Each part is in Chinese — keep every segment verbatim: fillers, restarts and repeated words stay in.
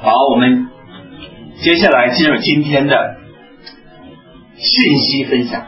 好，我们接下来进入今天的信息分享。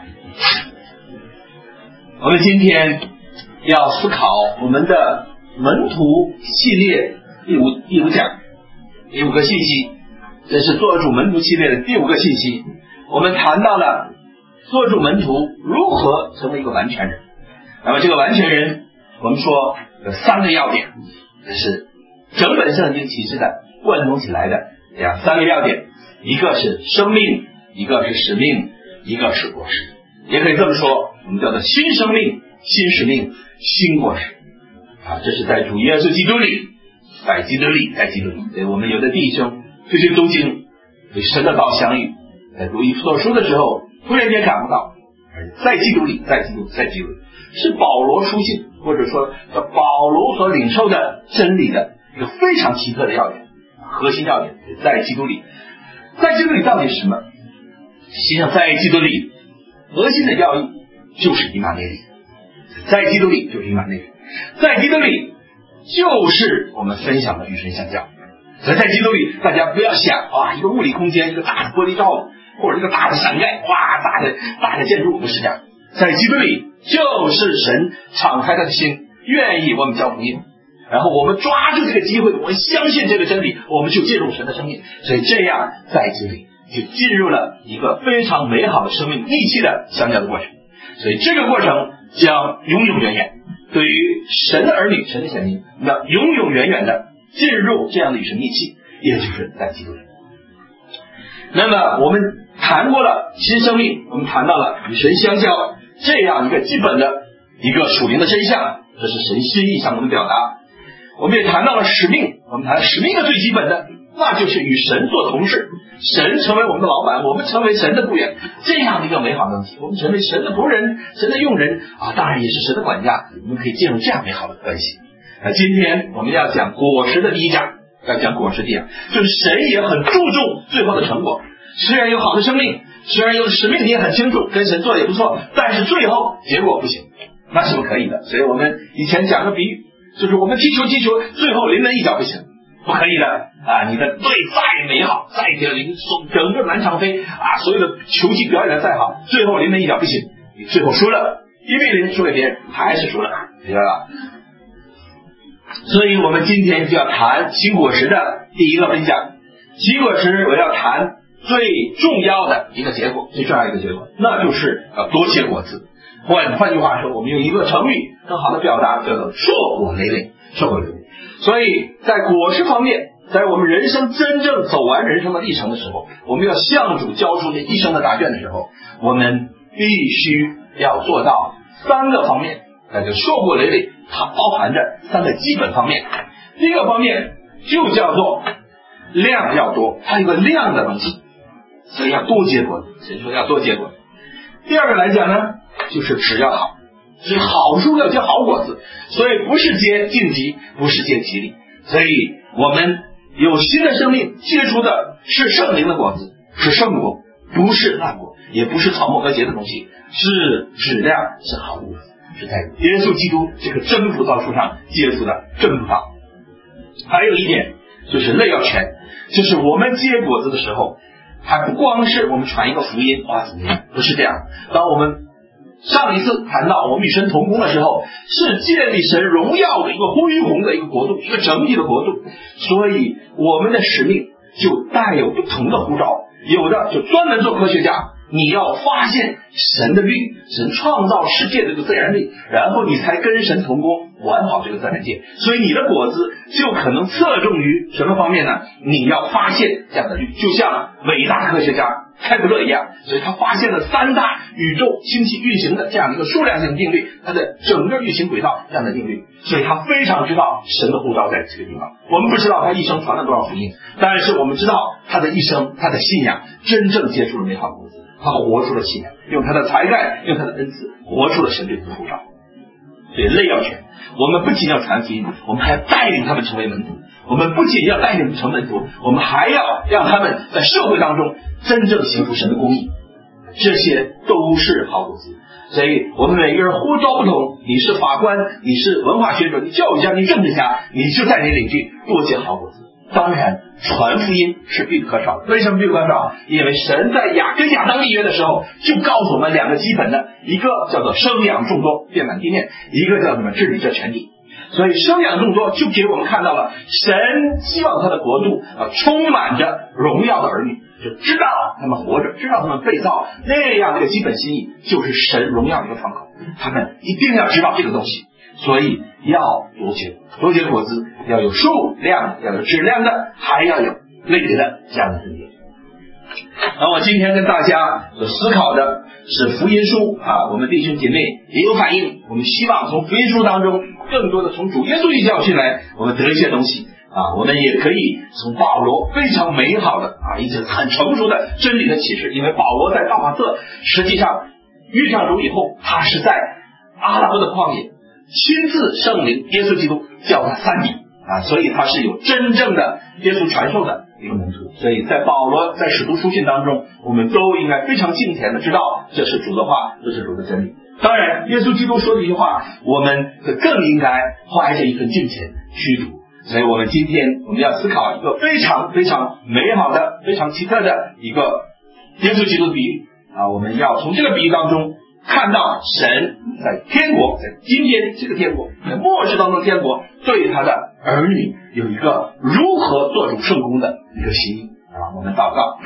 我们今天要思考我们的门徒系列第五第五讲，第五个信息，这是做主门徒系列的第五个信息。我们谈到了做主门徒如何成为一个完全人。那么这个完全人，我们说有三个要点，这是整本圣经启示的贯通起来的这样三个要点，一个是生命，一个是使命，一个是果实。也可以这么说，我们叫做新生命、新使命、新果实啊，这是在主耶稣基督里，在基督里，在基督里。所以我们有的弟兄最近读经与神的道相遇，在读以弗所书的时候突然间感悟到，在基督里，在基督，在基督里，是保罗书信或者说叫保罗所领受的真理的一个非常奇特的要点，核心要点，在基督里。在基督里到底是什么？实际上在基督里核心的要义就是以马内利，在基督里就是以马内利，在基督里就是我们分享的与神相交。所以在基督里，大家不要想哇，一个物理空间，一个大的玻璃罩子，或者一个大的伞盖，哇，大的大的建筑，不是这样。在基督里就是神敞开他的心，愿意我们交福音，然后我们抓住这个机会，我们相信这个真理，我们就进入神的生命。所以这样在基督里就进入了一个非常美好的生命密契的相交的过程。所以这个过程将永永远远对于神的儿女，神的选民，那永永远远的进入这样的与神密契，也就是在基督里。那么我们谈过了新生命，我们谈到了与神相交这样一个基本的一个属灵的真相，这是神心意向我们的表达。我们也谈到了使命，我们谈使命的最基本的，那就是与神做同事，神成为我们的老板，我们成为神的雇员，这样的一个美好的东西。我们成为神的仆人，神的用人啊，当然也是神的管家，我们可以进入这样美好的关系。那今天我们要讲果实的第一讲，要讲果实第一讲，就是神也很注重最后的成果。虽然有好的生命，虽然有使命，你也很清楚，跟神做的也不错，但是最后结果不行，那是不可以的。所以我们以前讲个比喻，就是我们踢球踢球，最后临门一脚不行，不可以的啊！你的队再美好，再给领整个满场飞啊，所有的球技表演的再好，最后临门一脚不行，你最后输了，一比零输给别人，还是输了，明白吧？所以我们今天就要谈新果实的第一个分享。新果实我要谈最重要的一个结果，最重要的一个结果，那就是要多结果子。换换句话说，我们用一个成语更好的表达，叫做硕果累累，硕果累累。所以在果实方面，在我们人生真正走完人生的历程的时候，我们要向主交出这一生的答卷的时候，我们必须要做到三个方面，那就硕果累累，它包含着三个基本方面。第一个方面就叫做量要多，它有个量的东西，所以要多结果子，所以说要多结果子。第二个来讲呢，就是质要好，所以好树要结好果子，所以不是结荆棘，不是结吉利。所以我们有新的生命结出的是圣灵的果子，是圣果，不是烂果，也不是草木和结的东西，是质量，是好果子，是在耶稣基督这个真葡萄树上结出的真葡萄。还有一点就是类要全，就是我们结果子的时候，还不光是我们传一个福音哇怎么样，不是这样。当我们上一次谈到我们与神同工的时候，是建立神荣耀的一个恢宏的一个国度，一个整体的国度，所以我们的使命就带有不同的呼召，有的就专门做科学家，你要发现神的律，神创造世界的这个自然律，然后你才跟神同工，玩好这个自然界。所以你的果子就可能侧重于什么方面呢？你要发现这样的律，就像伟大科学家开普勒一样，所以他发现了三大宇宙星系运行的这样一个数量性定律，它的整个运行轨道这样的定律，所以他非常知道神的呼召在这个地方。我们不知道他一生传了多少福音，但是我们知道他的一生，他的信仰真正结出了美好果子，他活出了信仰，用他的才干，用他的恩赐，活出了神对他的呼召。所以类要全，我们不仅要传福音，我们还要带领他们成为门徒。我们不仅要带领成门徒，我们还要让他们在社会当中真正行出神的公义，这些都是好果子。所以我们每个人呼召不同，你是法官，你是文化学者，你教育家，你政治家，你就在你领域多结好果子。 当然传福音是必不可少的。为什么必不可少？因为神在亚跟亚当立约的时候就告诉我们两个基本的，一个叫做生养众多遍满地面，一个叫什么治理这全地。所以生养众多就给我们看到了神希望他的国度啊充满着荣耀的儿女，就知道他们活着，知道他们被造，那样的一个基本心意就是神荣耀的一个窗口，他们一定要知道这个东西。所以要多结多结果子，要有数量，要有质量的，还要有类别的这样的分别。那我今天跟大家所思考的是福音书啊，我们弟兄姐妹也有反应，我们希望从福音书当中更多的从主耶稣一教训来，我们得一些东西啊，我们也可以从保罗非常美好的啊，一些很成熟的真理的启示。因为保罗在大马色实际上遇上主以后，他是在阿拉伯的旷野亲自圣灵耶稣基督教他三年啊，所以他是有真正的耶稣传授的一个门徒。所以在保罗在使徒书信当中，我们都应该非常敬虔的知道这是主的话，这是主的真理。当然耶稣基督说的一句话，我们更应该怀着一份敬虔虚读。所以我们今天我们要思考一个非常非常美好的非常奇特的一个耶稣基督的比喻啊，我们要从这个比喻当中看到神在天国，在今天这个天国，在末世当中天国对他的儿女有一个如何做主圣工的一个心意啊。我们祷告。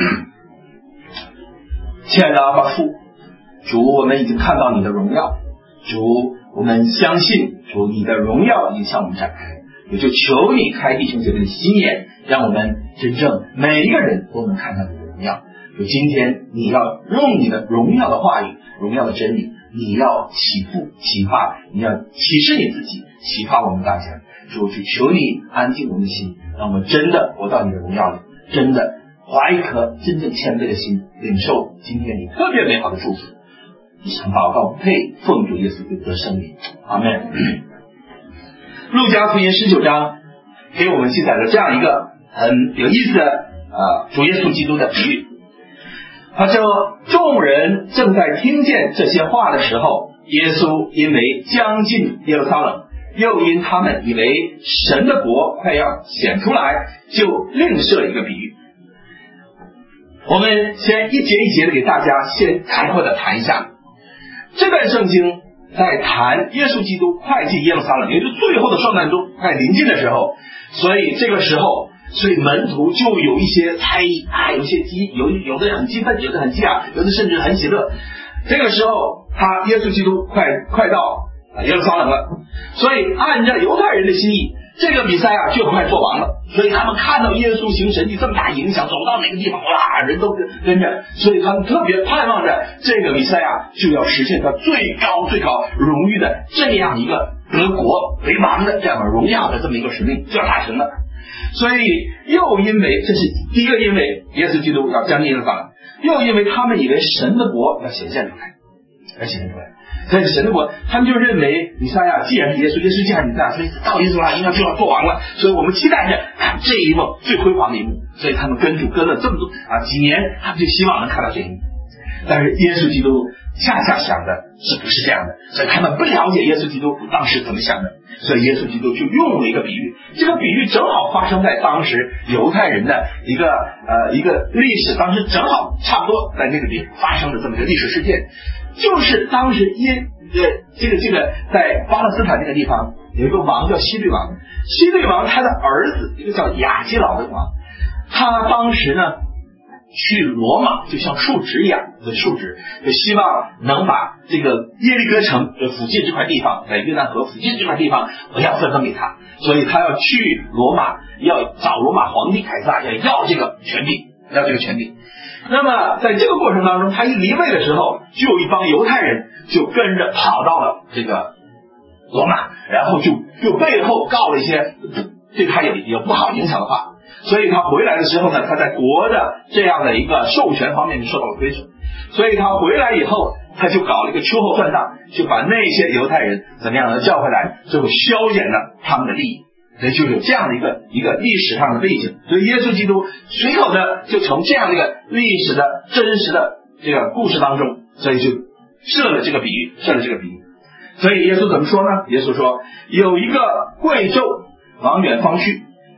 亲爱的阿爸父，主，我们已经看到你的荣耀，主，我们相信主你的荣耀已经向我们展开，也就求你开弟兄姐妹的心眼，让我们真正每一个人都能看到你的荣耀。就今天你要用你的荣耀的话语，荣耀的真理，你要启复启发，你要启示你自己，启发我们大家。主，就求你安静我们的心，让我们真的活到你的荣耀里，真的怀一颗真正谦卑的心，领受今天你特别美好的祝福。以上祷告配奉主耶稣基督的圣名，阿们。路加福音十九章给我们记载了这样一个很有意思的呃主耶稣基督的比喻。他说，众人正在听见这些话的时候，耶稣因为将近耶路撒冷，又因他们以为神的国快要显出来，就另设一个比喻。我们先一节一节的给大家先概括的谈一下。这段圣经在谈耶稣基督快进耶路撒冷，也就是最后的圣诞钟快临近的时候，所以这个时候所以门徒就有一些猜疑啊，有些激，有有的很激愤，有的很激昂，有的甚至很喜乐。这个时候，他耶稣基督快快到耶路撒冷了，所以按照犹太人的心意，这个比赛啊就快做完了。所以他们看到耶稣行神迹这么大影响，走到哪个地方，哇，人都跟跟着，所以他们特别盼望着这个比赛啊就要实现他最高最高荣誉的这样一个得国为王的这样的荣耀的这么一个使命就要达成了。所以又因为这是第一个，因为耶稣基督要将近耶路撒冷，又因为他们以为神的国要显现出来，要显现出来，所以神的国，他们就认为弥赛亚既然是耶稣，耶稣既然弥赛亚，所以到耶稣那应该就要做完了，所以我们期待着看这一幕最辉煌的一幕，所以他们跟主跟了这么多啊几年，他们就希望能看到这一幕。但是耶稣基督恰恰想的是不是这样的，所以他们不了解耶稣基督当时怎么想的，所以耶稣基督就用了一个比喻，这个比喻正好发生在当时犹太人的一个呃一个历史，当时正好差不多在那个地方发生的这么一个历史事件，就是当时耶呃这个这个在巴勒斯坦那个地方有一个王叫希律王，希律王他的儿子一个叫亚基老的王，他当时呢去罗马就像述职一样的述职，就希望能把这个耶利哥城附近这块地方，在约旦河附近这块地方我要分封给他，所以他要去罗马，要找罗马皇帝凯撒，要要这个权柄，要这个权柄。那么在这个过程当中，他一离位的时候，就有一帮犹太人就跟着跑到了这个罗马，然后就就背后告了一些对他有有不好影响的话，所以他回来的时候呢，他在国的这样的一个授权方面就受到了亏损，所以他回来以后，他就搞了一个秋后算账，就把那些犹太人怎么样呢叫回来，最后削减了他们的利益，所以就有这样的一个一个历史上的背景。所以耶稣基督随口的就从这样的一个历史的真实的这个故事当中，所以就设了这个比喻，设了这个比喻。所以耶稣怎么说呢？耶稣说，有一个贵胄往远方去，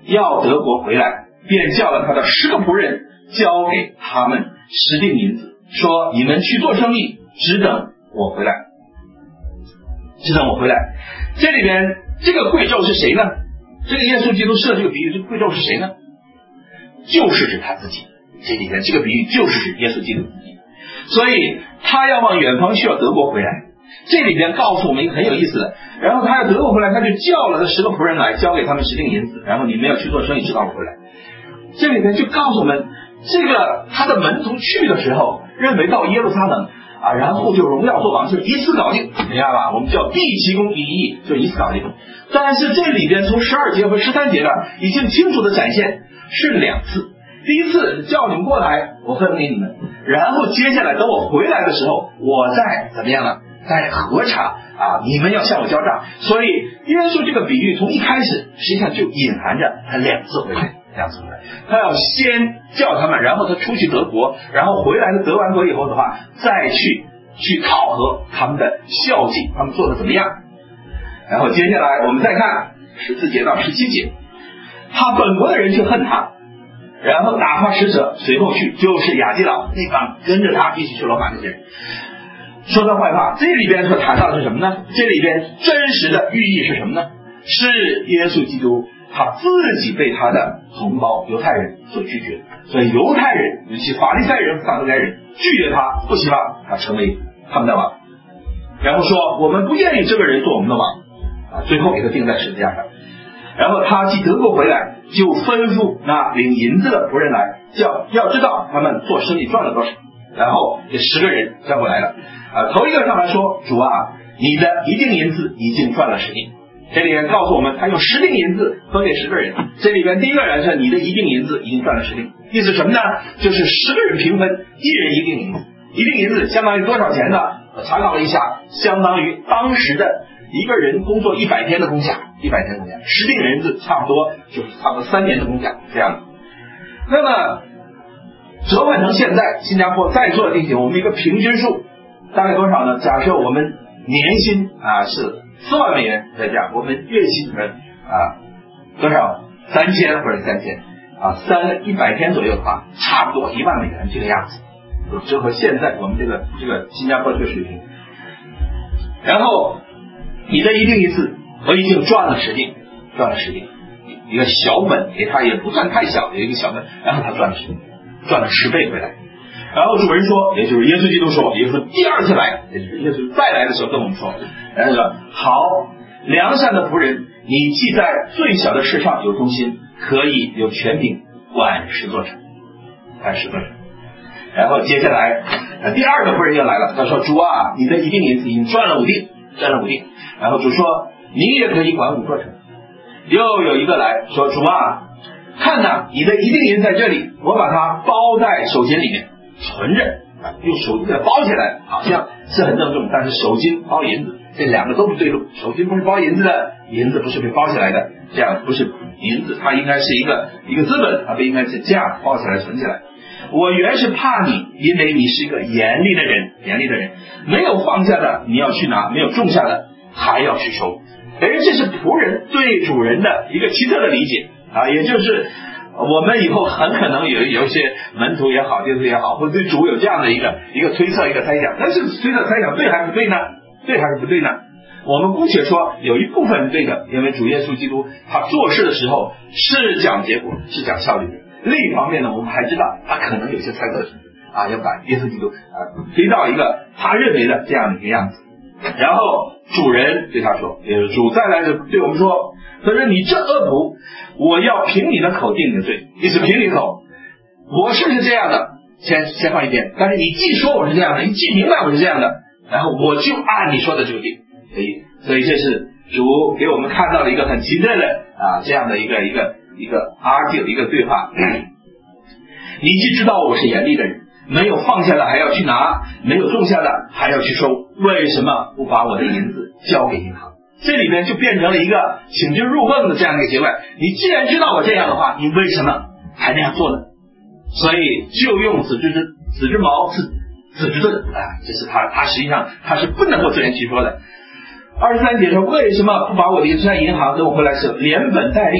要得国回来，便叫了他的十个仆人，交给他们十锭银子，说你们去做生意，只等我回来，只等我回来。这里边这个贵胄是谁呢？这个耶稣基督设这个比喻，这个贵胄是谁呢？就是指他自己。这里边这个比喻就是指耶稣基督自己，所以他要往远方去，要得国回来。这里边告诉我们一个很有意思的，然后他要得国回来，他就叫了这十个仆人来，交给他们十锭银子，然后你们要去做生意，直到我回来。这里边就告诉我们，这个他的门徒去的时候，认为到耶路撒冷啊，然后就荣耀作王，就是一次搞定，明白吧？我们叫毕其功于一役，就一次搞定。但是这里边从十二节和十三节呢，已经清楚的展现是两次。第一次叫你们过来，我分给你们，然后接下来等我回来的时候，我再怎么样呢？再核查啊，你们要向我交账。所以耶稣这个比喻从一开始实际上就隐含着他两次回来，两次回来，他要先叫他们，然后他出去得国，然后回来的得完国以后的话，再去去考核他们的孝敬，他们做的怎么样。然后接下来我们再看十四节到十七节，他本国的人却恨他，然后打发使者随后去，就是亚基老那帮跟着他一起去罗马那些人，说他坏话。这里边所谈到的是什么呢？这里边真实的寓意是什么呢？是耶稣基督他自己被他的同胞犹太人所拒绝，所以犹太人尤其法利赛人、撒都该人拒绝他，不希望他成为他们的王，然后说我们不愿意这个人做我们的王啊，最后给他钉在十字架上。然后他既得国回来，就吩咐那领银子的仆人来，叫要知道他们做生意赚了多少，然后这十个人交过来了啊。头一个上来说，主啊，你的一锭银子已经赚了十锭。这里面告诉我们，他用十锭银子分给十个人。这里边第一个人是你的一锭银子已经赚了十锭，意思什么呢？就是十个人平分，一人一锭银子。一锭银子相当于多少钱呢？我查考了一下，相当于当时的一个人工作一百天的工价，一百天的工价，十锭银子差不多就是差不多三年的工价这样。那么折换成现在新加坡在座的弟兄，我们一个平均数大概多少呢？假设我们年薪啊是四万美元在这样，我们月薪啊多少三千或者三千啊三一百天左右的话，差不多一万美元这个样子，折合现在我们这个这个新加坡这个水平。然后你的一锭银子我已经赚了十锭，赚了十锭，一个小本给他也不算太小的一个小本，然后他赚了十，赚了十倍回来。然后主人说，也就是耶稣基督说，也就是第二次来，也就是耶稣再来的时候跟我们说，然后说好，良善的仆人，你既在最小的事上有忠心，可以有权柄管十座城，管十座城。然后接下来第二个仆人又来了，他说主啊，你的一锭银子已经赚了五锭，赚了五锭。然后主说你也可以管五座城。又有一个来说主啊，看哪，你的一锭银在这里，我把它包在手巾里面存着，用手巾给它包起来，好像是很郑重，但是手巾包银子，这两个都不对路。手巾不是包银子的，银子不是被包起来的，这样不是银子，它应该是一个一个资本，它不应该是这样包起来存起来。我原是怕你，因为你是一个严厉的人，严厉的人，没有放下的你要去拿，没有种下的还要去收。哎，这是仆人对主人的一个奇特的理解啊，也就是我们以后很可能有有一些门徒也好，弟兄也好，会对主有这样的一个一个推测，一个猜想。但是推测猜想对还是不对呢？对还是不对呢？我们姑且说有一部分是对的，因为主耶稣基督他做事的时候是讲结果，是讲效率的。另一方面呢，我们还知道他可能有些猜测啊，要把耶稣基督啊推到一个他认为的这样的一个样子。然后主人对他说，也是主再来的对我们说，他说你这恶仆，我要凭你的口定你的罪，意思凭你的口，我是不是这样的？先先放一边，但是你既说我是这样的，你既明白我是这样的，然后我就按你说的就定。所以，所以这是主给我们看到的一个很奇特的啊这样的一个一个一个 argue 一个对话。你既知道我是严厉的人，没有放下的还要去拿，没有种下的还要去收，为什么不把我的银子交给银行？这里面就变成了一个请君入瓮的这样的一个结论。你既然知道我这样的话，你为什么还那样做呢？所以就用子之子之矛刺子之盾啊，这是他他实际上他是不能够自圆其说的。二十三节说，为什么不把我的存在银行等我回来时连本带利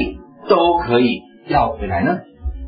都可以要回来呢？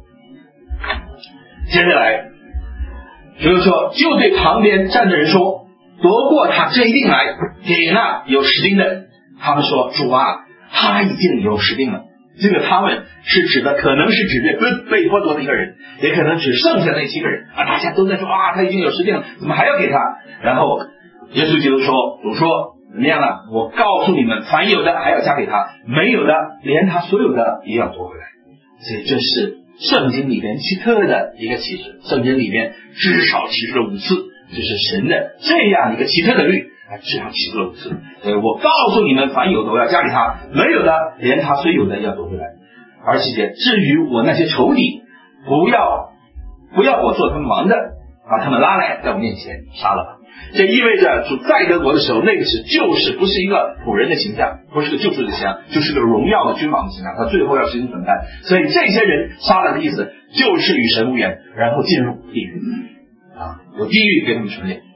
接下来主就说，就对旁边站的人说，夺过他这一锭来，给那有十锭的。他们说，主啊，他已经有十锭了。这个他们是指的，可能是指的被剥夺的一个人，也可能指剩下那七个人啊。大家都在说啊，他已经有十锭了，怎么还要给他？然后耶稣基督说，主说怎么样呢？我告诉你们，凡有的还要加给他，没有的连他所有的也要夺回来。所以这是圣经里面奇特的一个启示，圣经里面至少启示了五次，就是神的这样一个奇特的律，至少启示了五次。呃，我告诉你们，凡有的我要加给他，没有的连他虽有的也要夺回来。而且至于我那些仇敌，不要不要我做他们王的，把他们拉来在我面前杀了吧。这意味着主在德国的时候，那个是就是不是一个仆人的形象，不是个救赎的形象，就是个荣耀的君王的形象，他最后要实行审判。所以这些人杀了的意思就是与神无缘，然后进入地狱啊，有地狱给他们存留。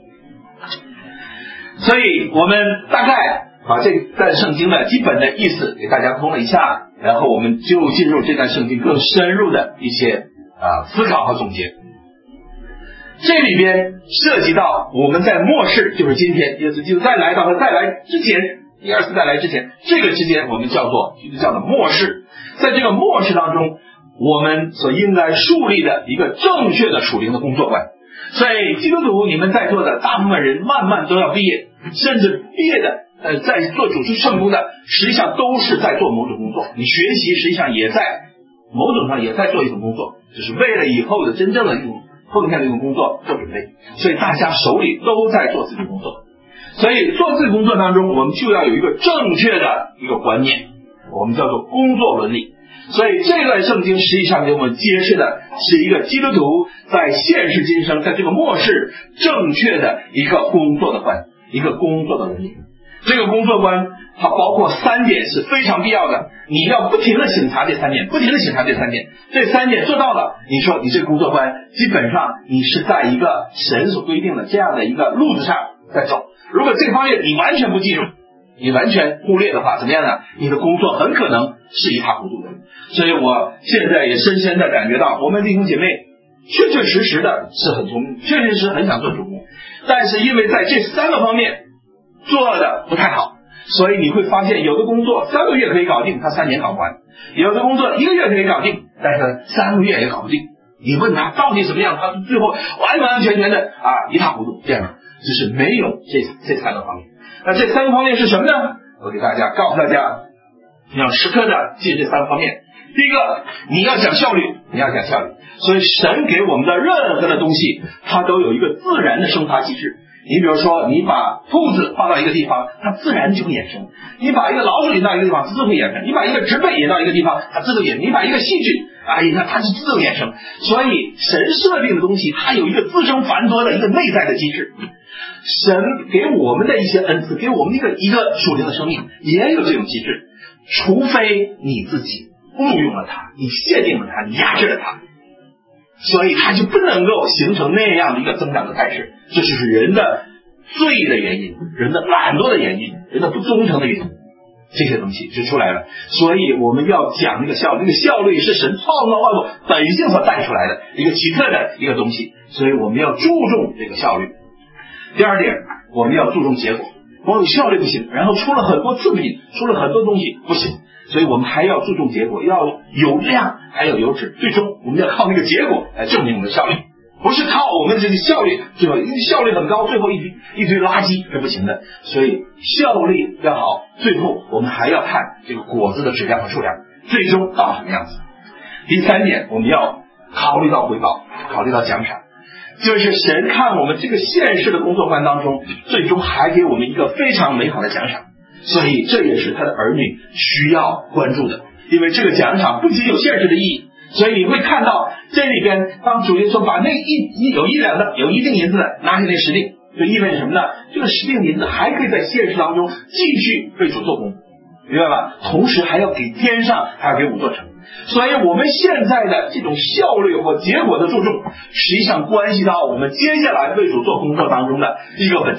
所以我们大概把这段圣经的基本的意思给大家通了一下，然后我们就进入这段圣经更深入的一些啊思考和总结。这里边涉及到我们在末世，就是今天耶稣基督再来到他再来之前，第二次再来之前，这个之间我们叫做基督教的末世。在这个末世当中，我们所应该树立的一个正确的属灵的工作观。所以基督徒你们在座的大部分人慢慢都要毕业，甚至毕业的呃，在做主持圣工的实际上都是在做某种工作，你学习实际上也在某种上也在做一种工作，就是为了以后的真正的一种奉献的一种工作做准备。所以大家手里都在做自己的工作，所以做自己工作当中，我们就要有一个正确的一个观念，我们叫做工作伦理。所以这段圣经实际上给我们揭示的是一个基督徒在现世今生，在这个末世正确的一个工作的观，一个工作的伦理。这个工作观它包括三点是非常必要的，你要不停的审查这三点，不停的审查这三点，这三点做到了，你说你这个工作观基本上你是在一个神所规定的这样的一个路子上在走。如果这个方面你完全不记住，你完全忽略的话，怎么样呢？你的工作很可能是一塌糊涂的。所以我现在也深深的感觉到，我们弟兄姐妹确确实实的是很聪明，确确实实很想做主公，但是因为在这三个方面做的不太好，所以你会发现有的工作三个月可以搞定，他三年搞不完；有的工作一个月可以搞定，但是三个月也搞不定。你问他到底怎么样，他最后完完全全的啊一塌糊涂，这样就是没有这这三个方面。那这三个方面是什么呢？我给大家告诉大家，你要时刻的记这三个方面。第一个，你要讲效率，你要讲效率。所以神给我们的任何的东西，它都有一个自然的生发机制。你比如说，你把兔子放到一个地方，它自然就会衍生；你把一个老鼠引到一个地方，它自动会衍生；你把一个植被引到一个地方，它自动衍生；你把一个细菌啊引到，它是自动衍生。所以神设定的东西，它有一个自生繁多的一个内在的机制。神给我们的一些恩赐，给我们一个一个属灵的生命，也有这种机制。除非你自己误用了它，你限定了它，你压制了它，所以它就不能够形成那样的一个增长的态势。这就是人的罪的原因，人的懒惰的原因，人的不忠诚的原因，这些东西就出来了。所以我们要讲这个效率，这个效率是神创造万物本性所带出来的一个奇特的一个东西，所以我们要注重这个效率。第二点，我们要注重结果，光有效率不行，然后出了很多次品，出了很多东西不行，所以我们还要注重结果，要有量还要有质，最终我们要靠那个结果来证明我们的效率，不是靠我们这个效率，最后因为效率很高，最后一堆一堆垃圾是不行的。所以效率要好，最后我们还要看这个果子的质量和数量，最终到什么样子。第三点，我们要考虑到回报，考虑到奖赏，就是神看我们这个现实的工作观当中，最终还给我们一个非常美好的奖赏。所以这也是他的儿女需要关注的，因为这个奖赏不仅有现实的意义，所以你会看到这里边，当主耶稣把那一有一两的有一锭银子的拿下那十锭，就意味着什么呢？这个十锭银子还可以在现实当中继续为主做工，明白吧？同时还要给天上，还要给五座城。所以我们现在的这种效率或结果的注重，实际上关系到我们接下来为主做工作当中的一个本钱。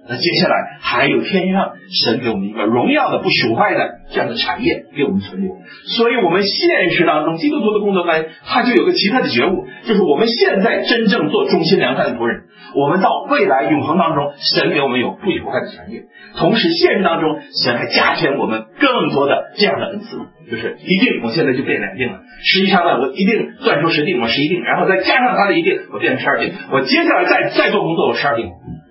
那接下来还有天上神给我们一个荣耀的不朽坏的这样的产业给我们存留。所以我们现实当中基督徒的工作呢，他就有个奇特的觉悟，就是我们现在真正做忠心良善的仆人，我们到未来永恒当中，神给我们有不朽坏的产业。同时现实当中神还加添我们更多的这样的恩赐，就是一定我现在就变两定了，实际上呢我一定算出十定，我十一定，然后再加上他的一定，我变成十二定，我接下来再再做工作我十二定，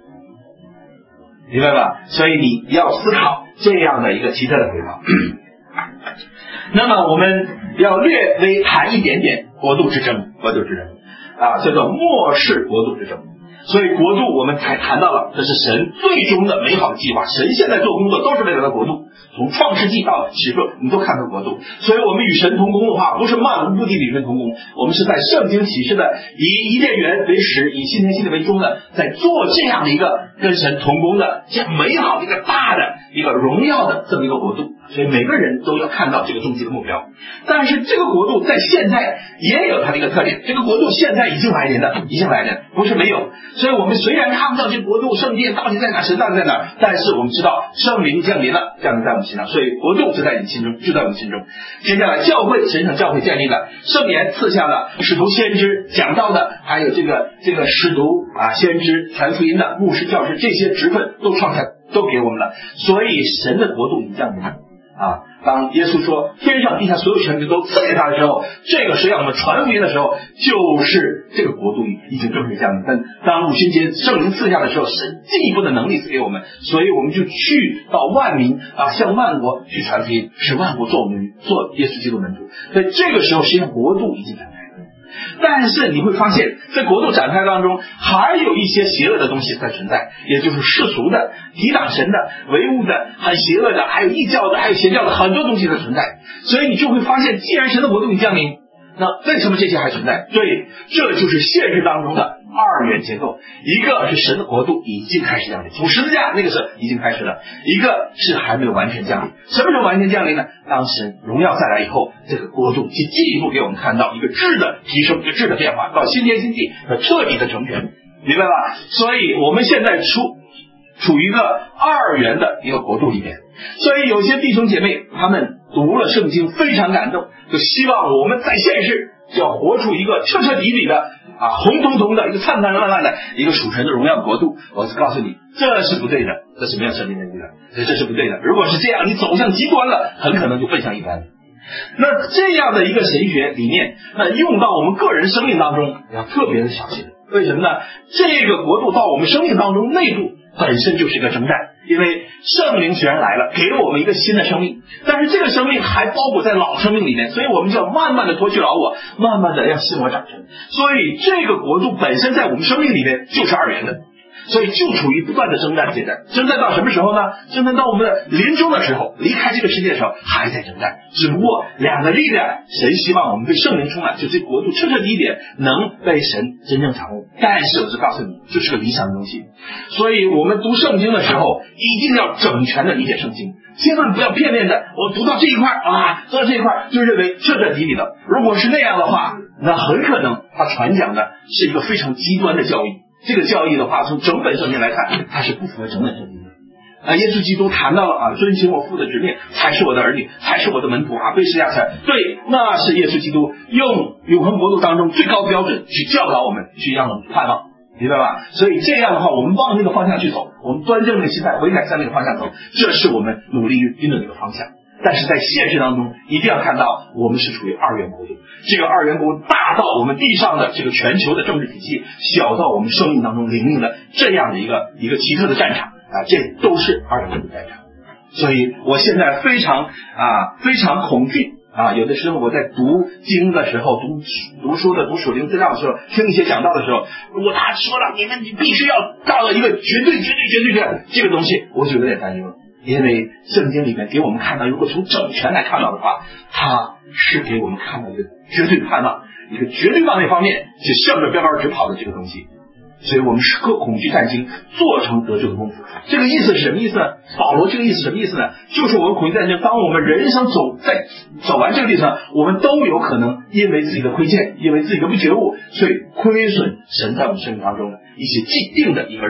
明白吧？所以你要思考这样的一个奇特的回报。那么我们要略微谈一点点国度之争，国度之争啊，叫做末世国度之争。所以国度我们才谈到了，这是神最终的美好的计划。神现在做工作都是为了国度，从创世纪到启示你都看到国度。所以我们与神同工的话，不是漫无目的与神同工，我们是在圣经启示的以伊甸园为始，以新天新地为终的，在做这样的一个跟神同工的这样美好的一个大的一个荣耀的这么一个国度。所以每个人都要看到这个终极的目标。但是这个国度在现在也有它的一个特点，这个国度现在已经来临了，已经来临，不是没有。所以我们虽然看不到这个国度圣殿到底在哪，神到底在哪，但是我们知道圣灵降临了，降临在我们心上，所以国度就在你心中，就在我们心中。接下来教会，神圣教会建立了，圣言赐下了使徒先知讲道的，还有这个这个使徒啊先知传福音的牧师教师，这些职分都创下都给我们了。所以神的国度已经降临了啊！当耶稣说天上地下所有权柄都赐给他的时候，这个是让我们传福音的时候，就是这个国度已经正式降临。但当五旬节圣灵赐下的时候，神进一步的能力赐给我们，所以我们就去到万民啊，向万国去传福音，使万国做我们做耶稣基督门徒。所以这个时候实际上国度已经展开了。但是你会发现在国度展开当中还有一些邪恶的东西在存在，也就是世俗的、抵挡神的、唯物的、很邪恶的，还有异教的，还有邪教的，很多东西在存在。所以你就会发现，既然神的国度已降临，那为什么这些还存在？对，这就是现实当中的二元结构。一个是神的国度已经开始降临，从十字架那个是已经开始了，一个是还没有完全降临。什么时候完全降临呢？当神荣耀再来以后，这个国度就进一步给我们看到一个质的提升，一个质的变化，到新天新地和彻底的成全，明白吧？所以我们现在处处于一个二元的一个国度里面。所以有些弟兄姐妹他们读了圣经非常感动，就希望我们在现世就要活出一个彻彻底底的啊红彤彤的一个灿灿烂烂的一个属神的荣耀国度。我是告诉你，这是不对的，这是没有圣经的依的，所以这是不对的。如果是这样，你走向极端了，很可能就奔向一般。那这样的一个神学理念，那用到我们个人生命当中要特别的小心。为什么呢？这个国度到我们生命当中内部本身就是一个征战，因为圣灵虽然来了，给了我们一个新的生命，但是这个生命还包裹在老生命里面，所以我们就要慢慢的脱去老我，慢慢的让新我长成。所以这个国度本身在我们生命里面就是二元的，所以就处于不断的征战阶段。征战到什么时候呢？征战到我们的临终的时候，离开这个世界的时候还在征战。只不过两个力量，神希望我们被圣灵充满，就这国度彻彻底底能被神真正掌握。但是我就告诉你，这是个理想的东西。所以我们读圣经的时候一定要整全的理解圣经，千万不要片面的我读到这一块啊，读到这一块就认为彻彻底底的。如果是那样的话，那很可能他传讲的是一个非常极端的教义。这个教义的话，从整本圣经来看，它是不符合整本圣经的。啊，耶稣基督谈到了啊，遵行我父的旨命，才是我的儿女，才是我的门徒啊，背十架才对，那是耶稣基督用永恒国度当中最高标准去教导我们，去让我们盼望，明白吧？所以这样的话，我们往那个方向去走，我们端正那个心态，悔改向那个方向走，这是我们努力运动的一个方向。但是在现实当中一定要看到我们是处于二元国度，这个二元国度大到我们地上的这个全球的政治体系，小到我们生命当中灵命的这样的一个一个奇特的战场啊，这都是二元国度战场。所以我现在非常啊非常恐惧啊，有的时候我在读经的时候，读读书的读属灵资料的时候，听一些讲道的时候，如果他说了你们你必须要到了一个绝对绝对绝对的这个东西，我就有点担忧了。因为圣经里面给我们看到，如果从整全来看到的话，它是给我们看到一个绝对盼望，一个绝对往那方面去向着标杆直跑的这个东西。所以我们时刻恐惧战惊，做成得救的功夫。这个意思是什么意思呢？保罗这个意思什么意思呢？就是我们恐惧战争，当我们人生走在走完这个历程，我们都有可能因为自己的亏欠，因为自己的不觉悟，所以亏损神在我们生命当中的一些既定的一个任务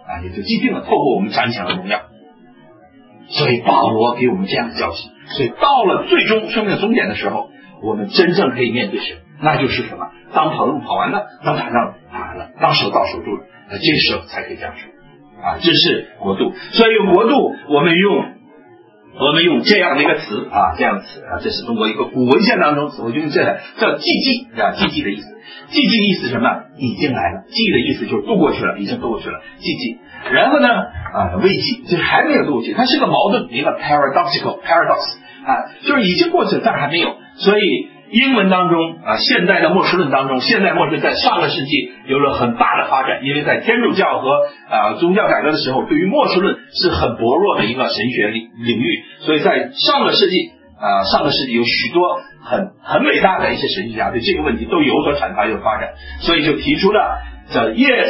啊，也就既定了，透过我们彰显了荣耀。所以保罗给我们这样的教训，所以到了最终生命的终点的时候，我们真正可以面对神，那就是什么？当跑路跑完了，当打仗打完了，当守道守住了，那这时候才可以这样说啊，这是国度。所以有国度，我们用我们用这样的一个词啊，这样的词啊，这是中国一个古文献当中，我就用这个叫寂寂啊，寂寂的意思。寂寂的意思是什么？已经来了。寂的意思就是度过去了，已经度过去了。寂寂。然后呢啊，危寂就是还没有度过去，它是个矛盾，一个 paradoxical paradox 啊，就是已经过去了，但是还没有。所以英文当中啊，现代的末世论当中，现代末世论在上个世纪有了很大的发展，因为在天主教和啊宗教改革的时候，对于末世论是很薄弱的一个神学领领域，所以在上个世纪啊上个世纪有许多很很伟大的一些神学家对这个问题都有所阐发有所发展，所以就提出了叫 yes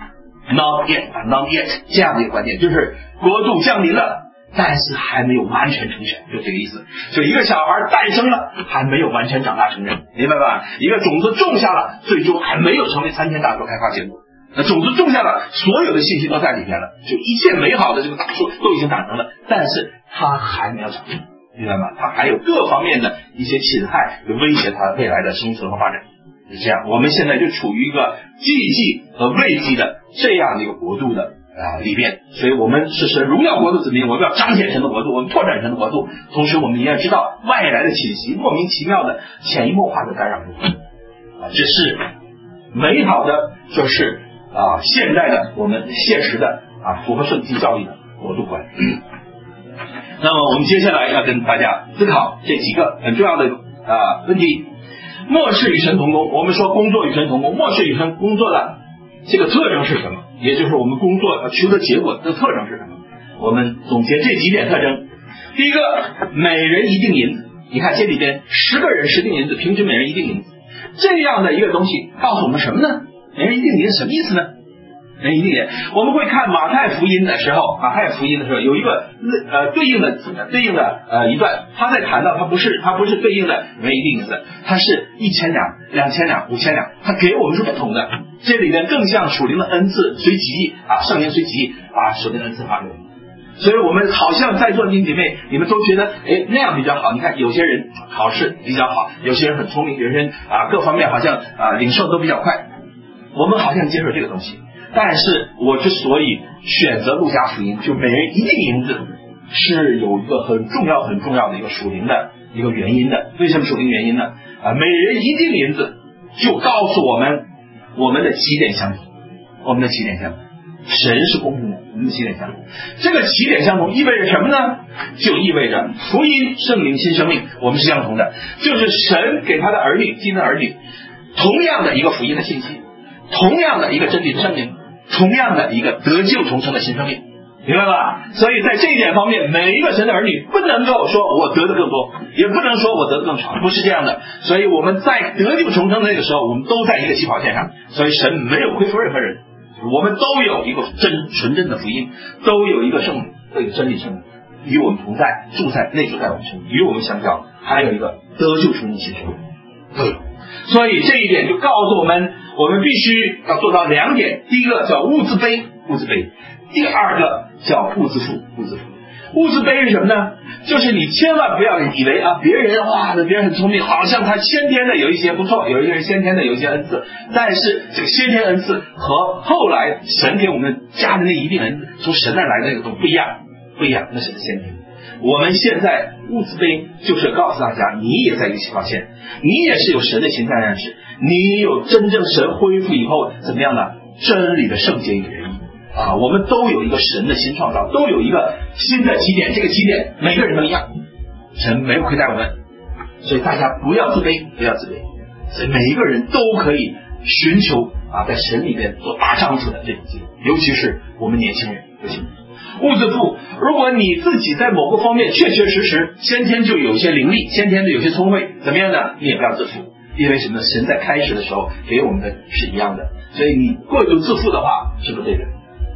not yet not yet 这样的一个观点，就是国度降临了，但是还没有完全成全，就这个意思。就一个小孩诞生了，还没有完全长大成人，明白吧？一个种子种下了，最终还没有成为参天大树开花结果。那种子种下了，所有的信息都在里面了，就一切美好的这个大树都已经长成了，但是它还没有长成，明白吗？它还有各方面的一些侵害，就威胁它未来的生存和发展。是这样，我们现在就处于一个寂寂和未寂的这样的一个国度的啊里面，所以我们是神荣耀国度子民，我们要彰显神的国度，我们拓展神的国度，同时我们也要知道外来的侵袭，莫名其妙的潜移默化的干扰啊，这是美好的，就是啊现代的我们现实的啊符合圣经教义的国度观。嗯、那么我们接下来要跟大家思考这几个很重要的啊问题。末世与神同工，我们说工作与神同工，末世与神工作的这个特征是什么？也就是我们工作取得结果的特征是什么？我们总结这几点特征。第一个，每人一定银子。你看这里边十个人十锭银子，平均每人一锭银子，这样的一个东西告诉我们什么呢？每人一锭银什么意思呢？每人一锭银，我们会看马太福音的时候，马太福音的时候有一个呃对应的对应的呃一段，他在谈到它不是它不是对应的每人一锭银子，它是一千两、两千两、五千两，它给我们是不同的。这里面更像属灵的恩赐随己啊，圣灵随己把属灵的恩赐发给我们。所以我们好像在座的弟兄姐妹，你们都觉得哎那样比较好。你看有些人考试比较好，有些人很聪明，有些人啊各方面好像啊领受都比较快，我们好像接受这个东西。但是我之所以选择路加福音，就每人一锭银子，是有一个很重要很重要的一个属灵的一个原因的。为什么属灵原因呢？啊，每人一锭银子就告诉我们我们的起点相同，我们的起点相同，神是公平的，我们的起点相同。这个起点相同意味着什么呢？就意味着福音、圣灵、新生命我们是相同的，就是神给他的儿女、基督的儿女同样的一个福音的信息，同样的一个真理的圣灵，同样的一个得救重生的新生命，明白吧？所以在这一点方面，每一个神的儿女不能够说我得的更多，也不能说我得的更少，不是这样的。所以我们在得救重生的那个时候，我们都在一个起跑线上，所以神没有亏负任何人，我们都有一个真纯正的福音，都有一个圣这个真理圣灵与我们同在，住在内住在我们身，与我们相交，还有一个得救重生新生命都有。所以这一点就告诉我们，我们必须要做到两点。第一个叫物自卑，物自卑；第二个叫物自负，物自负。物自卑是什么呢？就是你千万不要以为啊，别人哇，别人很聪明，好像他先天的有一些不错，有一个人先天的有一些恩赐，但是这个先天恩赐和后来神给我们加的那一定恩赐，从神那来的那个东西不一样，不一样，那是先天。我们现在物自卑就是告诉大家，你也在一个起跑线，你也是有神的形象认识，你有真正神恢复以后怎么样呢？真理的圣洁与仁义啊，我们都有一个神的新创造，都有一个新的起点，这个起点每个人都一样，神没有亏待我们，所以大家不要自卑，不要自卑，所以每一个人都可以寻求啊，在神里面做大丈夫的这种机会，尤其是我们年轻人，尤其物自负，如果你自己在某个方面确确实实先天就有些灵力，先天的有些聪慧，怎么样呢？你也不要自负，因为什么？神在开始的时候给我们的是一样的，所以你过度自负的话是不对的。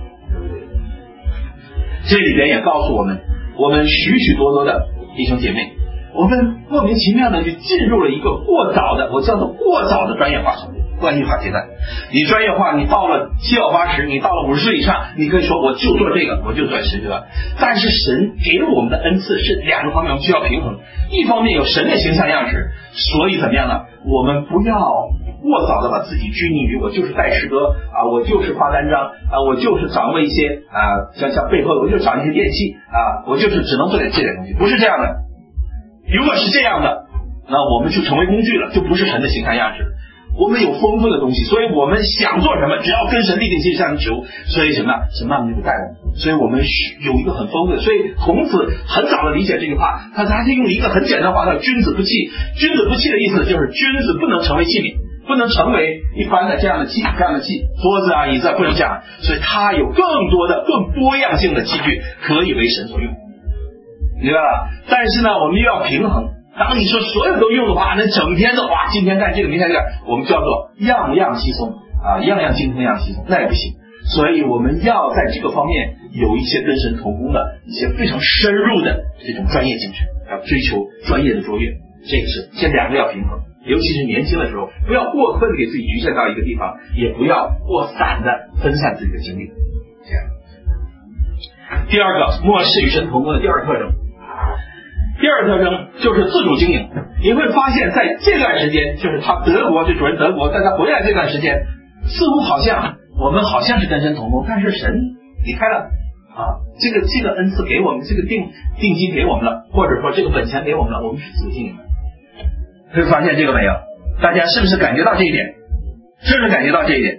这里边也告诉我们，我们许许多多的弟兄姐妹，我们莫名其妙的就进入了一个过早的，我叫做过早的专业化程度， 不按计划接待。你专业化，你到了七老八十，你到了五十岁以上，你可以说我就做这个，我就做这个。但是神给我们的恩赐是两个方面，我们需要平衡。一方面有神的形象样式，所以怎么样呢？我们不要过早的把自己拘泥于我就是带诗歌啊，我就是发单张啊，我就是掌握一些啊，像像背后的我就掌握一些电器啊，我就是只能做点这点东西，不是这样的。如果是这样的，那我们就成为工具了，就不是神的形象样式。我们有丰富的东西，所以我们想做什么，只要跟神立定心向求，所以什么神慢慢就带我们，所以我们有一个很丰富的。所以孔子很早的理解这句话，他他是用一个很简单的话叫君子不器。君子不器的意思就是君子不能成为器皿，不能成为一般的这样的器这样的器，桌子啊椅子啊不能这样，所以他有更多的更多样性的器具可以为神所用，明白吧？但是呢我们又要平衡，当你说所有都用的话，那整天的哇，今天干这个，明天这个，我们叫做样样稀松啊，样样精通，样稀松，那也不行。所以我们要在这个方面有一些跟神同工的一些非常深入的这种专业精神，要追求专业的卓越，这个是这两个要平衡。尤其是年轻的时候，不要过分的给自己局限到一个地方，也不要过散的分散自己的精力。这样，第二个末世与神同工的第二个特征。第二个特征就是自主经营，你会发现在这段时间，就是他德国，就主人德国，在他回来这段时间，似乎好像我们好像是跟神同工，但是神离开了啊，这个这个恩赐给我们，这个定定金给我们了，或者说这个本钱给我们了，我们是自主经营的。会发现这个没有？大家是不是感觉到这一点？是不是感觉到这一点？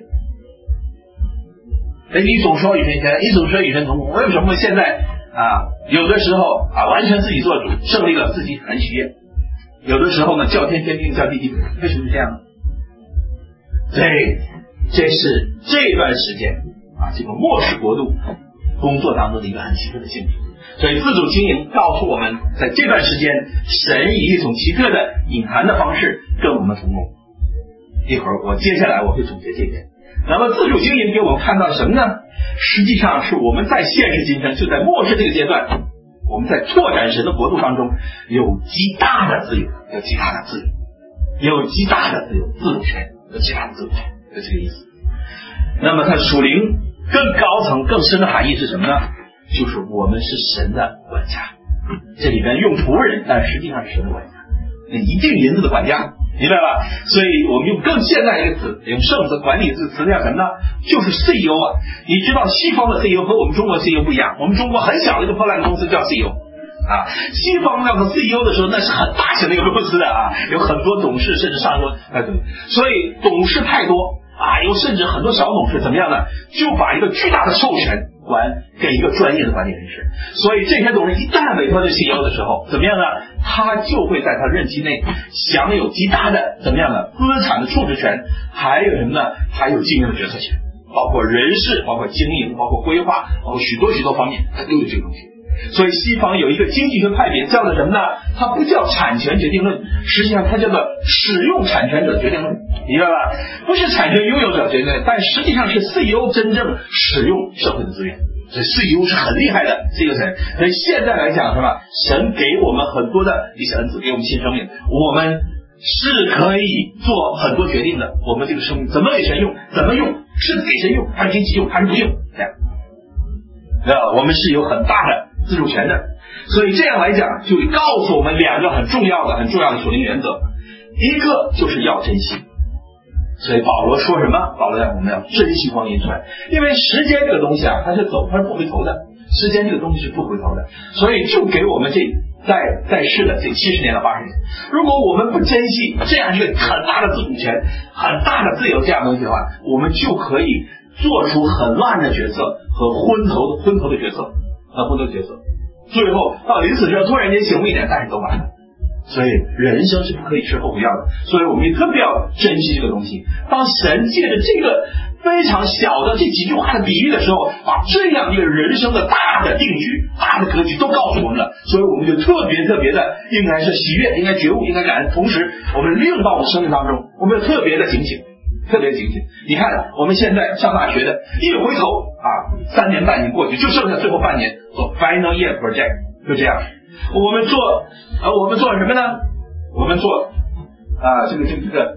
哎，你总说与神同，你总说与神同工，为什么现在啊，有的时候啊，完全自己做主，胜利了自己很喜悦；有的时候呢，叫天天命，叫地地命。为什么是这样呢？对，这是这段时间啊，这个末世国度工作当中的一个很奇特的性质。所以自主经营告诉我们，在这段时间，神以一种奇特的隐含的方式跟我们同工。一会儿我接下来我会总结这一点。那么自主经营给我们看到什么呢？实际上是我们在现实今生，就在末世这个阶段，我们在拓展神的国度当中有极大的自由，有极大的自由，有极大的自由自主权，有极大的自主权，就这个意思。那么它属灵更高层更深的含义是什么呢？就是我们是神的管家，这里边用仆人，但实际上是神的管家，那一定银子的管家，明白吧？所以我们用更现代一个词，用圣词管理字词叫什么呢？就是 C E O 啊。你知道西方的 C E O 和我们中国 C E O 不一样，我们中国很小的一个破烂公司叫 C E O 啊，西方叫做 C E O 的时候，那是很大型的一个公司的啊，有很多董事甚至上说，哎对，所以董事太多啊，有甚至很多小董事怎么样呢？就把一个巨大的授权管给一个专业的管理人士，所以这些董事一旦委托这 C E O 的时候，怎么样呢？他就会在他任期内享有极大的怎么样的资产的处置权，还有什么呢？还有经营的决策权，包括人事，包括经营，包括规划，包括许多许多方面，他都有这个东西。所以西方有一个经济学派别叫做什么呢？它不叫产权决定论，实际上它叫做使用产权者决定论，明白吧？不是产权拥有者决定论，但实际上是 C E O 真正使用社会的资源，所以 C E O 是很厉害的这个神。所以现在来讲是吧？神给我们很多的一些恩赐，给我们新生命，我们是可以做很多决定的。我们这个生命怎么给神用，怎么用，是给神用，还是给己用，还是不用，这样，对吧？我们是有很大的自主权的。所以这样来讲，就告诉我们两个很重要的、很重要的属灵原则，一个就是要珍惜。所以保罗说什么？保罗讲我们要珍惜光阴出来，因为时间这个东西啊，它是走，它是不回头的。时间这个东西是不回头的，所以就给我们这在在世的这七十年到八十年，如果我们不珍惜这样一个很大的自主权、很大的自由这样东西的话，我们就可以做出很乱的决策和昏头昏头的决策和昏头的决策，最后到临死之后突然间醒悟一点，但是都完了。所以人生是不可以吃后不要的，所以我们也特别要珍惜这个东西。当神借着这个非常小的这几句话的比喻的时候，把这样一个人生的大的定局、大的格局都告诉我们了，所以我们就特别特别的应该是喜悦，应该觉悟，应该感恩，同时我们利用到我们生命当中，我们要特别的警醒，特别警醒。你看我们现在上大学的，一回头啊，三年半已经过去，就剩下最后半年做 final year project， 就这样。我们做呃，我们做什么呢？我们做啊，这个这个这个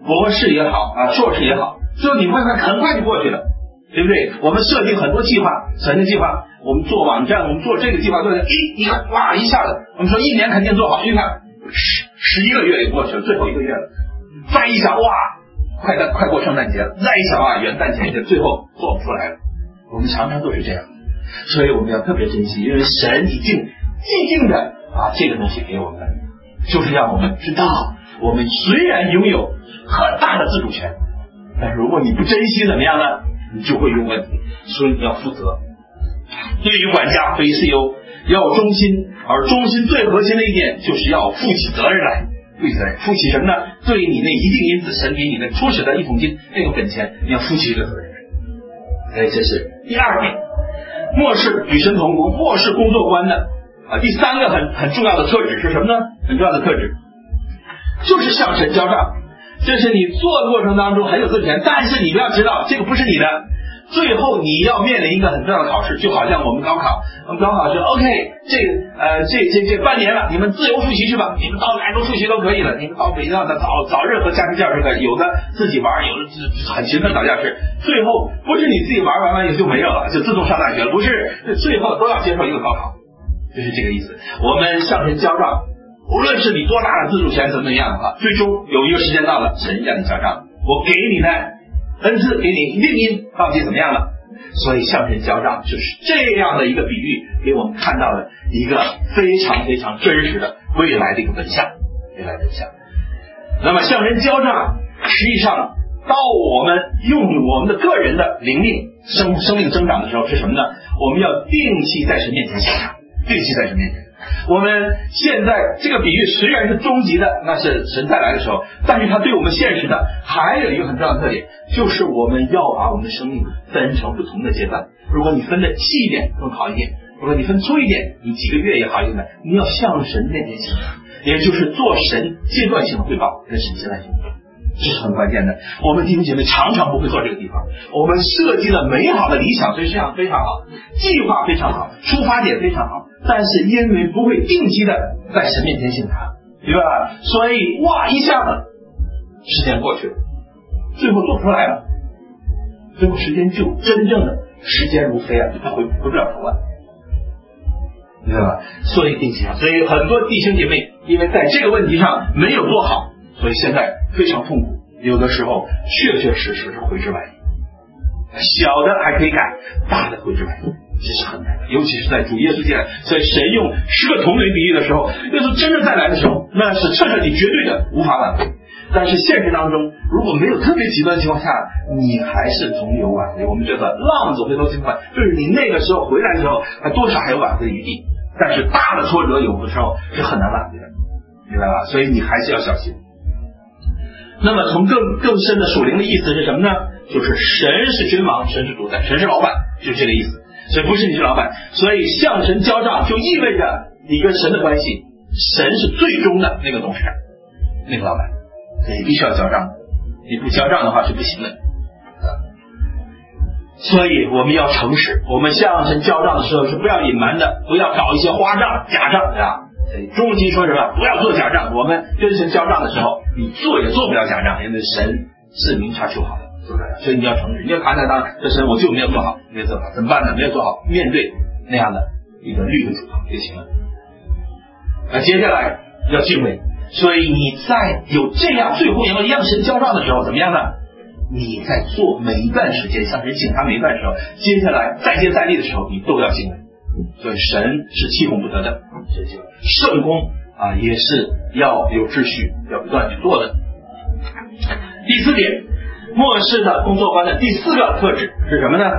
博士也好啊，硕士也好，最后你会看很快就过去了，对不对？我们设定很多计划，很多计划，我们做网站，我们做这个计划，做这个，咦，你看，哇，一下子，我们说一年肯定做好，一看十十一个月也过去了，最后一个月了，再一想，哇，快到快过圣诞节了，再一想啊，元旦前夕，最后做不出来了。我们常常都是这样，所以我们要特别珍惜，因为神已经既定的把这个东西给我们，就是让我们知道，我们虽然拥有很大的自主权，但是如果你不珍惜怎么样呢？你就会有问题，所以你要负责。对于管家和 C E O 要有忠心，而忠心最核心的一点就是要负起责任来。负起责任，负起什么呢？对于你那一定因子神给你的初始的一桶金那个本钱，你要负起这个责任。哎，这是第二点，漠视与神同工，漠视工作观的啊。第三个很很重要的特质是什么呢？很重要的特质就是向神交账。这是你做的过程当中很有自主权，但是你不要知道这个不是你的，最后你要面临一个很重要的考试，就好像我们高考，我们高考是 OK， 这呃这这这半年了，你们自由复习去吧，你们到哪都复习都可以了，你们到北京的找找任何家庭教师课，有的自己玩，有的很勤奋找教师，最后不是你自己玩完完以后就没有了，就自动上大学了，不是，最后都要接受一个高考，就是这个意思。我们向神交账，无论是你多大的自主权怎么样的话，最终有一个时间到了，神让你交账，我给你的恩赐给你令因到底怎么样了？所以向神交账就是这样的一个比喻，给我们看到了一个非常非常真实的未来的一个本相，未来本相。那么向神交账，实际上到我们用我们的个人的灵命生生命增长的时候是什么呢？我们要定期在神面前省察，定期在神面前。我们现在这个比喻虽然是终极的，那是神再来的时候，但是它对我们现实的还有一个很重要的特点，就是我们要把我们的生命分成不同的阶段。如果你分的细一点更好一点，如果你分粗一点，你几个月也好一点，你要向神面前省察，也就是做神阶段性的汇报，跟神阶段性的汇报，这是很关键的。我们弟兄姐妹常常不会做这个地方，我们设计了美好的理想，所以这样非常好，计划非常好，出发点非常好，但是因为不会定期的在神面前省察，对吧？所以哇，一下子时间过去了，最后做不出来了，最后时间就真正的时间如飞啊，它回回不了头了，对吧？所以定期啊，所以很多弟兄姐妹因为在这个问题上没有做好，所以现在非常痛苦，有的时候确确实实是回之晚矣，小的还可以改，大的回之晚矣，这是很难的，尤其是在主耶稣进来，所以神用十个童女比喻的时候，耶稣真正再来的时候，那是彻彻底绝对的无法挽回。但是现实当中，如果没有特别极端的情况下，你还是总有挽回。我们这个浪子回头金款，就是你那个时候回来的时候，还多少还有挽回的余地。但是大的挫折有的时候是很难挽回的，明白吧？所以你还是要小心。那么从更更深的属灵的意思是什么呢？就是神是君王，神是主宰，神是老板，就是这个意思。所以不是你是老板，所以向神交账就意味着你跟神的关系，神是最终的那个董事长，那个老板，你必须要交账，你不交账的话是不行的。所以我们要诚实，我们向神交账的时候是不要隐瞒的，不要搞一些花账假账啊。中经说什么？不要做假账。我们跟神交账的时候，你做也做不了假账，因为神是明察秋毫的，做不了。所以你要诚实，你要谈谈当这神我就没有做好，没有做好，怎么办呢？没有做好，面对那样的一个律的主就行了。那接下来要敬畏，所以你在有这样最后要向神交账的时候，怎么样呢？你在做每一段时间向神请他每一段时候，接下来再接再厉的时候，你都要敬畏。所以神是欺哄不得的，圣功啊也是要有秩序，要不断去做的。第四点，末世的工作观的第四个特质是什么呢？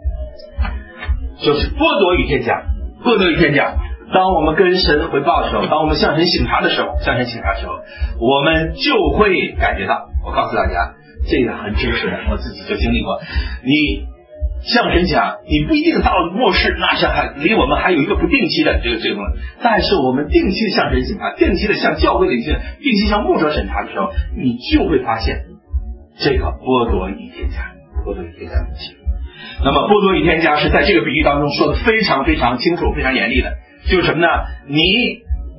就是剥夺与添加。剥夺与添加，当我们跟神回报的时候，当我们向神省察的时候，向神省察的时候，我们就会感觉到，我告诉大家，这个很真实的，我自己就经历过。你向神讲，你不一定到末世，那是还离我们还有一个不定期的这个这个东西。但是我们定期的向神审查，定期的向教会领袖，定期向牧者审查的时候，你就会发现这个剥夺与添加，剥夺与添加的问题。那么剥夺与添加是在这个比喻当中说的非常非常清楚、非常严厉的，就是什么呢？你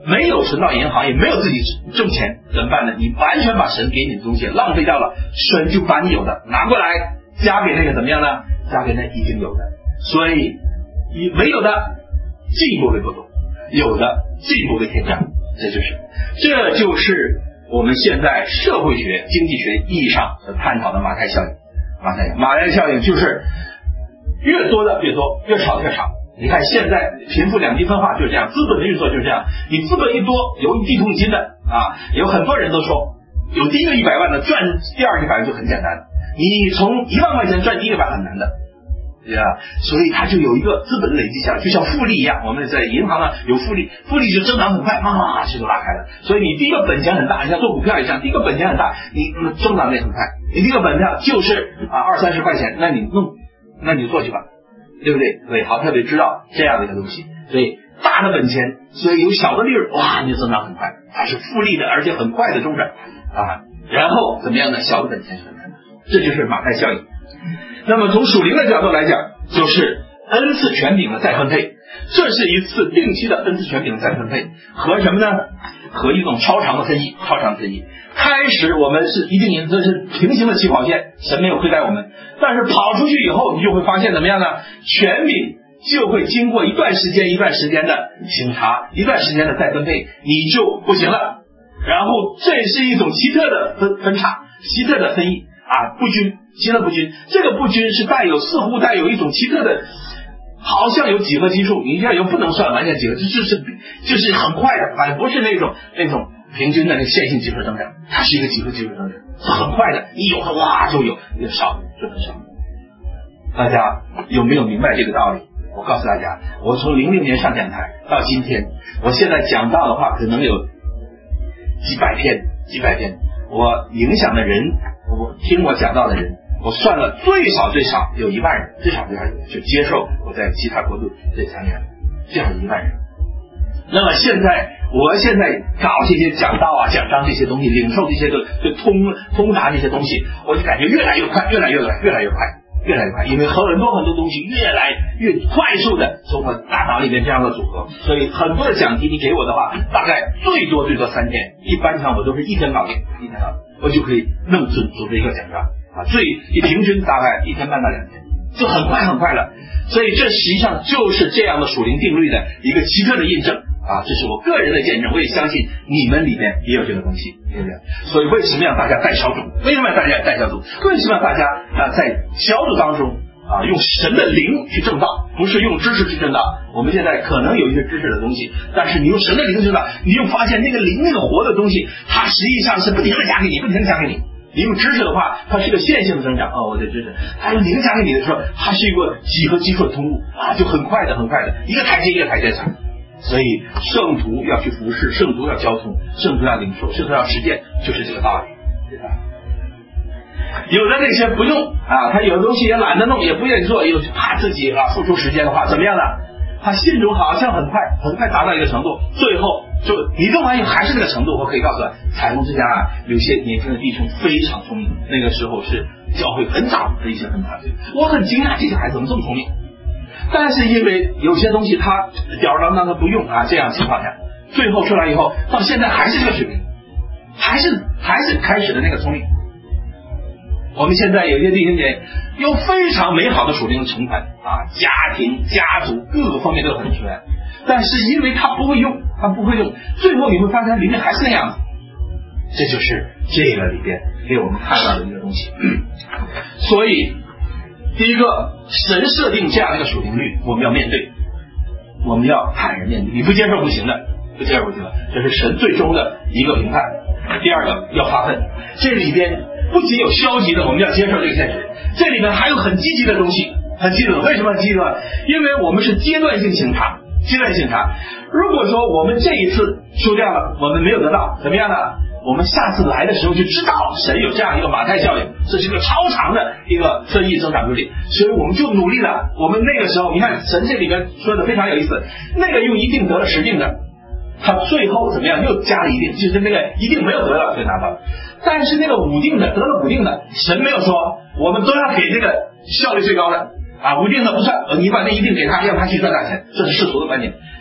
没有存到银行，也没有自己挣钱，怎么办呢？你完全把神给你的东西浪费掉了，神就把你有的拿过来加给那个怎么样呢？加给那已经有的。所以没有的进一步为不懂，有的进一步为添加，这就是这就是我们现在社会学经济学意义上所探讨的马太效应。马太马太效应就是越多的越多，越少的越少。你看现在贫富两极分化就是这样，资本的运作就是这样。你资本一多，有一地图一金的啊，有很多人都说，有第一个一百万的赚第二个一百万就很简单，你从一万块钱赚第一个百很难的，对吧？所以它就有一个资本的累积下来，就像复利一样。我们在银行呢有复利，复利就增长很快，啊，这就拉开了。所以你第一个本钱很大，像做股票一样，第一个本钱很大，你增长也很快。你第一个本票就是啊二三十块钱，那你弄，那你就做去吧。对不对？所以好特别知道这样的一个东西，所以大的本钱，所以有小的利润，哇，你就增长很快，它是复利的，而且很快的增长啊。然后怎么样呢？小的本钱是很难的，这就是马太效应。那么从属灵的角度来讲，就是恩赐权柄的再分配，这是一次定期的恩赐权柄的再分配，和什么呢？和一种超长的分析，超长的分析。开始我们是一定赢，这是平行的起跑线，神没有亏待我们。但是跑出去以后，你就会发现怎么样呢？权柄就会经过一段时间、一段时间的审查，一段时间的再分配，你就不行了。然后这是一种奇特的分分叉，奇特的分异啊，不均，奇特不均。这个不均是带有似乎带有一种奇特的，好像有几何基数，你这样又不能算完全几何，这就是就是很快的，反正不是那种那种平均的那个线性几何增长，它是一个几何几何增长，是很快的，你有的哇就有，你少就很少。大家有没有明白这个道理？我告诉大家，我从零六年上讲台到今天，我现在讲到的话可能有几百篇几百篇，我影响的人，我听我讲到的人，我算了最少最少有一万人，最少最少就接受我在其他国度这讲演，这样一万人。那么现在我现在搞这些讲道啊讲章这些东西，领受这些个通通达这些东西，我就感觉越来越快越来越快越来越快越来越快，因为很多很多东西越来越快速的从我大脑里面这样的组合，所以很多的讲题你给我的话，大概最多最多三天，一般上我都是一天搞定，一天搞定，我就可以弄组组织一个讲章啊，最平均大概一天半到两天，就很快很快了。所以这实际上就是这样的属灵定律的一个奇特的印证啊，这是我个人的见证，我也相信你们里面也有这个东西，对不对？所以为什么让大家带小组？为什么让大家带小组？为什么让大家啊在小组当中啊用神的灵去证道，不是用知识去证道？我们现在可能有一些知识的东西，但是你用神的灵去证道，你又发现那个灵那个活的东西，它实际上是不停的加给你，不停的加给你。你用知识的话，它是个线性的增长哦，我的知识，它用灵加给你的时候，它是一个几何基数的通路啊，就很快的很快的，一个台阶一个台阶上。所以圣徒要去服侍，圣徒要交通，圣徒要领受，圣徒要实践，就是这个道理，对吧？有的那些不用啊，他有的东西也懒得弄，也不愿意做，又怕自己啊付出时间的话，怎么样呢？他信主好像很快很快达到一个程度，最后就你弄完以后还是那个程度。我可以告诉你，彩虹之家啊，有些年轻的弟兄非常聪明，那个时候是教会很早的一些很早的，我很惊讶这些孩子怎么这么聪明。但是因为有些东西他吊儿郎当他不用啊，这样情况下，最后出来以后，到现在还是这个水平，还是还是开始的那个聪明。我们现在有些弟兄姐有非常美好的属灵成分啊，家庭、家族各个方面都很出来，但是因为他不会用，他不会用，最后你会发现里面还是那样子。这就是这个里边给我们看到的一个东西。所以第一个，神设定这样的一个属灵律，我们要面对，我们要坦然面对，你不接受不行的，不接受不行的，这是神最终的一个评判。第二个，要发奋，这里边不仅有消极的，我们要接受这个现实，这里面还有很积极的东西，很积极的。为什么很积极呢？因为我们是阶段性审查，阶段性审查。如果说我们这一次输掉了，我们没有得到，怎么样呢？我们下次来的时候就知道神有这样一个马太效应，这是一个超长的一个分异增长规律，所以我们就努力了。我们那个时候，你看神这里面说的非常有意思，那个用一定得了十定的，他最后怎么样又加了一定，就是那个一定没有得了就拿到了。但是那个五定的得了五定的，神没有说我们都要给这个效率最高的啊，五定的不算，你把那一定给他，让他去赚大钱，这是世俗的观念。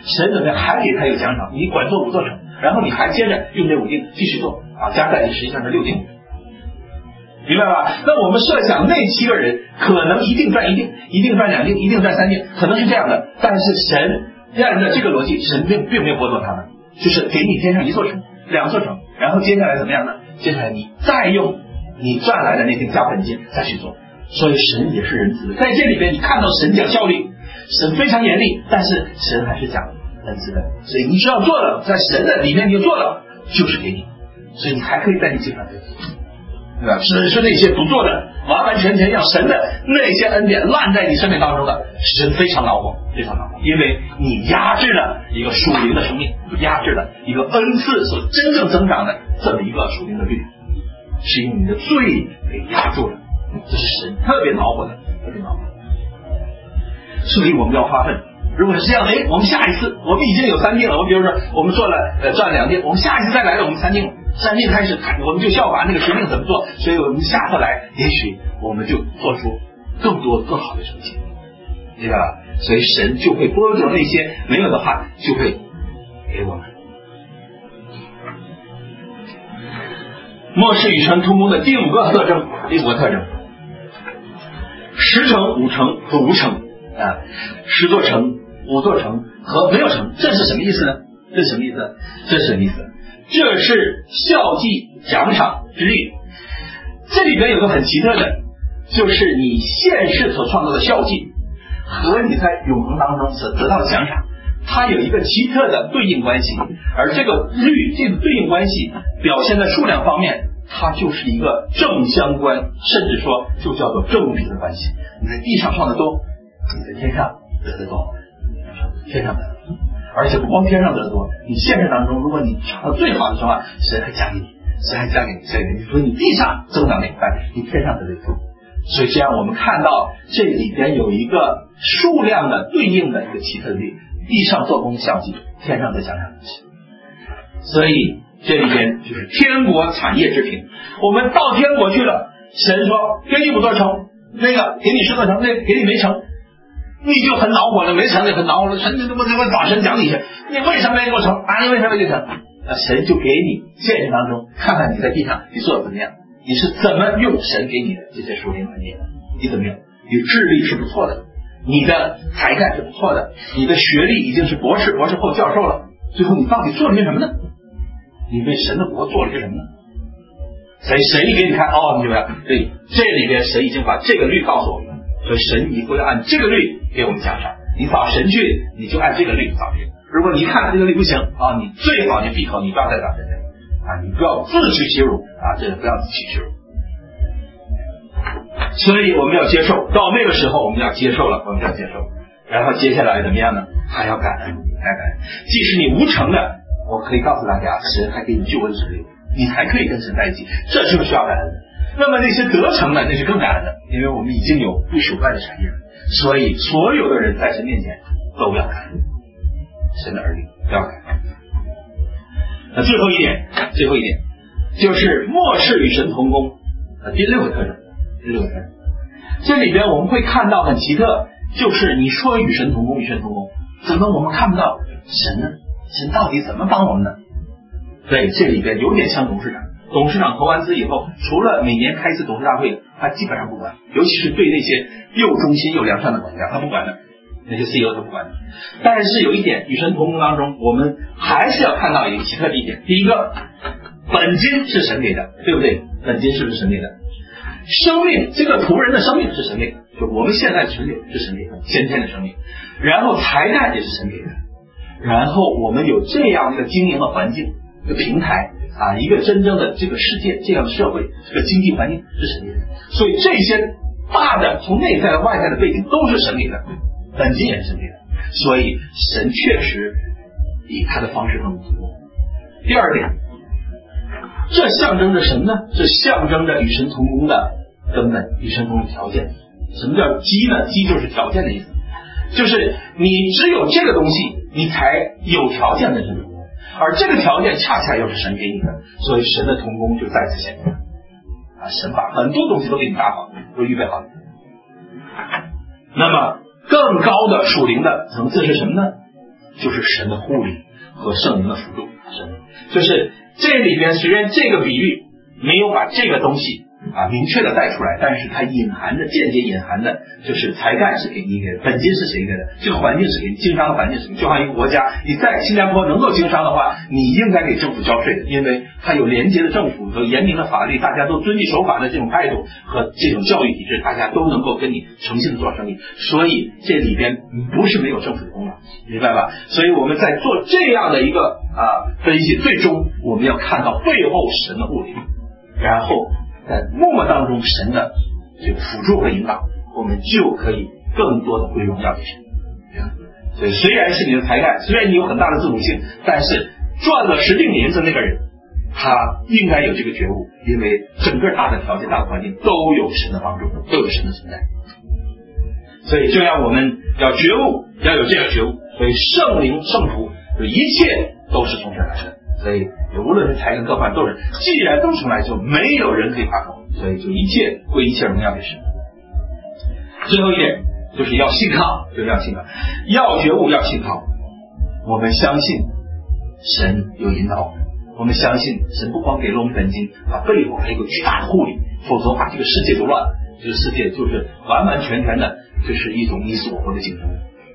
神怎么样还给他一个奖赏，你管做五座城，然后你还接着用这五定继续做啊，加在实际上是六定，明白吧？那我们设想那七个人可能一定赚一定，一定赚两定，一定赚三定，可能是这样的，但是神按照这个逻辑，神并并没有剥夺他们，就是给你添上一座城、两座城，然后接下来怎么样呢？接下来你再用你赚来的那定加本金再去做。所以神也是仁慈的，在这里边你看到神讲效率，神非常严厉，但是神还是讲仁慈的。所以你只要做了，在神的里面你就做了，就是给你，所以你还可以在你经常对，对吧？只是那些不做的，完完全全让神的那些恩典烂在你生命当中的，神非常恼火，非常恼火，因为你压制了一个属灵的生命，压制了一个恩赐所真正增长的这么一个属灵的律，是用你的罪给压住了。这是神特别恼火的，特别恼火。所以我们要发奋。如果是这样，哎，我们下一次我们已经有三定了，我们比如说我们做了呃赚两定，我们下一次再来了，我们三定了，三定开始看，我们就效法那个十定怎么做，所以我们下次来，也许我们就做出更多更好的成绩，对吧？所以神就会剥夺那些没有的话，就会给我们。末世与神同工的第五个特征，第五个特征，十成、五成和无成啊，十座城、五座城和没有城，这是什么意思呢？这是什么意思？这是什么意思？这是效绩奖赏之律。这里边有个很奇特的，就是你现世所创造的效绩和你在永恒当中所得到的奖赏，它有一个奇特的对应关系，而这个律这个对应关系表现在数量方面，它就是一个正相关，甚至说就叫做正比的关系。你在地上创的多，你在天上得的多，天上得的多，而且不光天上得的多，你现实当中如果你创的最好的时候，神还加给你，神还加给你，所以你说你地上增长那一块，你天上得的多。所以这样我们看到这里边有一个数量的对应的一个奇特的律，地上做工效绩，天上的奖赏。所以这里边就是天国产业之平。我们到天国去了，神说给你五座城，那个给你十座城，那给你没成，你就很恼火了，没成就很恼火了，神你怎么怎么找神讲理去？你为什么没给我成啊？你为什么没给成？那神就给你现实当中看看你在地上你做的怎么样，你是怎么用神给你的这些属灵环境，你怎么样？你智力是不错的，你的才干是不错的，你的学历已经是博士、博士后、教授了，最后你到底做了些什么呢？你为神的国做了些什么呢？所以神一给你看，哦，你明白？对，这里边神已经把这个律告诉我们了，所以神以后要按这个律给我们奖赏。你找神去，你就按这个律找去。如果你一看这个律不行啊，你最好你闭口，你不要再找神去啊，你不要自取其辱啊，这个不要自取其辱。所以我们要接受，到那个时候我们要接受了，我们要接受，然后接下来怎么样呢？还要感恩，还要感恩。即使你无成的，我可以告诉大家，神还给你救恩之力，你还可以跟神在一起，这就是需要感恩的。那么那些得成的，那是更感恩的，因为我们已经有不朽败的产业了。所以所有的人在神面前都要感恩，神的儿女都要感恩。那最后一点，最后一点就是末世与神同工的第六个特征。第六个特征，这里边我们会看到很奇特，就是你说与神同工，与神同工，怎么我们看不到神呢？神到底怎么帮我们呢？对，这里边有点像董事长。董事长投完资以后，除了每年开一次董事大会，他基本上不管，尤其是对那些又忠心又良善的管家，他不管的，那些 C E O 他不管的。但是有一点，与神同工当中，我们还是要看到一个奇特的一点。第一个，本金是神给的，对不对？本金是不是神给的？生命，这个仆人的生命是神给的，就我们现在存有是神给的，先天的生命。然后才干也是神给的，然后我们有这样一个经营的环境，一个平台啊，一个真正的这个世界，这样的社会，这个经济环境是神给的。所以这些大的从内在的外在的背景都是神给的，本金也是神给的。所以神确实以他的方式更足。第二点，这象征着什么呢？这象征着与神同工的根本，与神同工的条件。什么叫基呢？基就是条件的意思，就是你只有这个东西，你才有条件的神同工，而这个条件恰恰又是神给你的，所以神的同工就在此显现啊！神把很多东西都给你搭好，都预备好了。那么更高的属灵的层次是什么呢？ 就是神的护理和圣灵的辅助。就是这里边虽然这个比喻没有把这个东西啊明确的带出来，但是它隐含的间接隐含的就是才干是给你给的，本金是谁给的，这个环境是给你，经商的环境是给你。就像一个国家，你在新加坡能够经商的话，你应该给政府交税的，因为它有廉洁的政府和严明的法律，大家都遵纪守法的这种态度和这种教育体制，大家都能够跟你诚信的做生意。所以这里边不是没有政府的功劳，明白吧？所以我们在做这样的一个啊分析，最终我们要看到背后神的护理，然后在默默当中神的这个辅助和引导，我们就可以更多的归荣耀给神。所以虽然是你的才干，虽然你有很大的自主性，但是赚了十锭银子那个人，他应该有这个觉悟，因为整个大的条件、大的环境都有神的帮助，都有神的存在。所以就让我们要觉悟，要有这样觉悟。所以圣灵、圣福，就一切都是从神来的。所以无论是才干各方面都是，既然都从来，就没有人可以夸口，所以就一切归一切荣耀给神。最后一点就是要信靠，就是要信靠，要觉悟，要信靠。我们相信神有引导我们，我们相信神不光给了我们本金，它背后还有一个巨大的护理，否则的话这个世界就乱了，这个世界就是完完全全的就是一种你所活的竞争。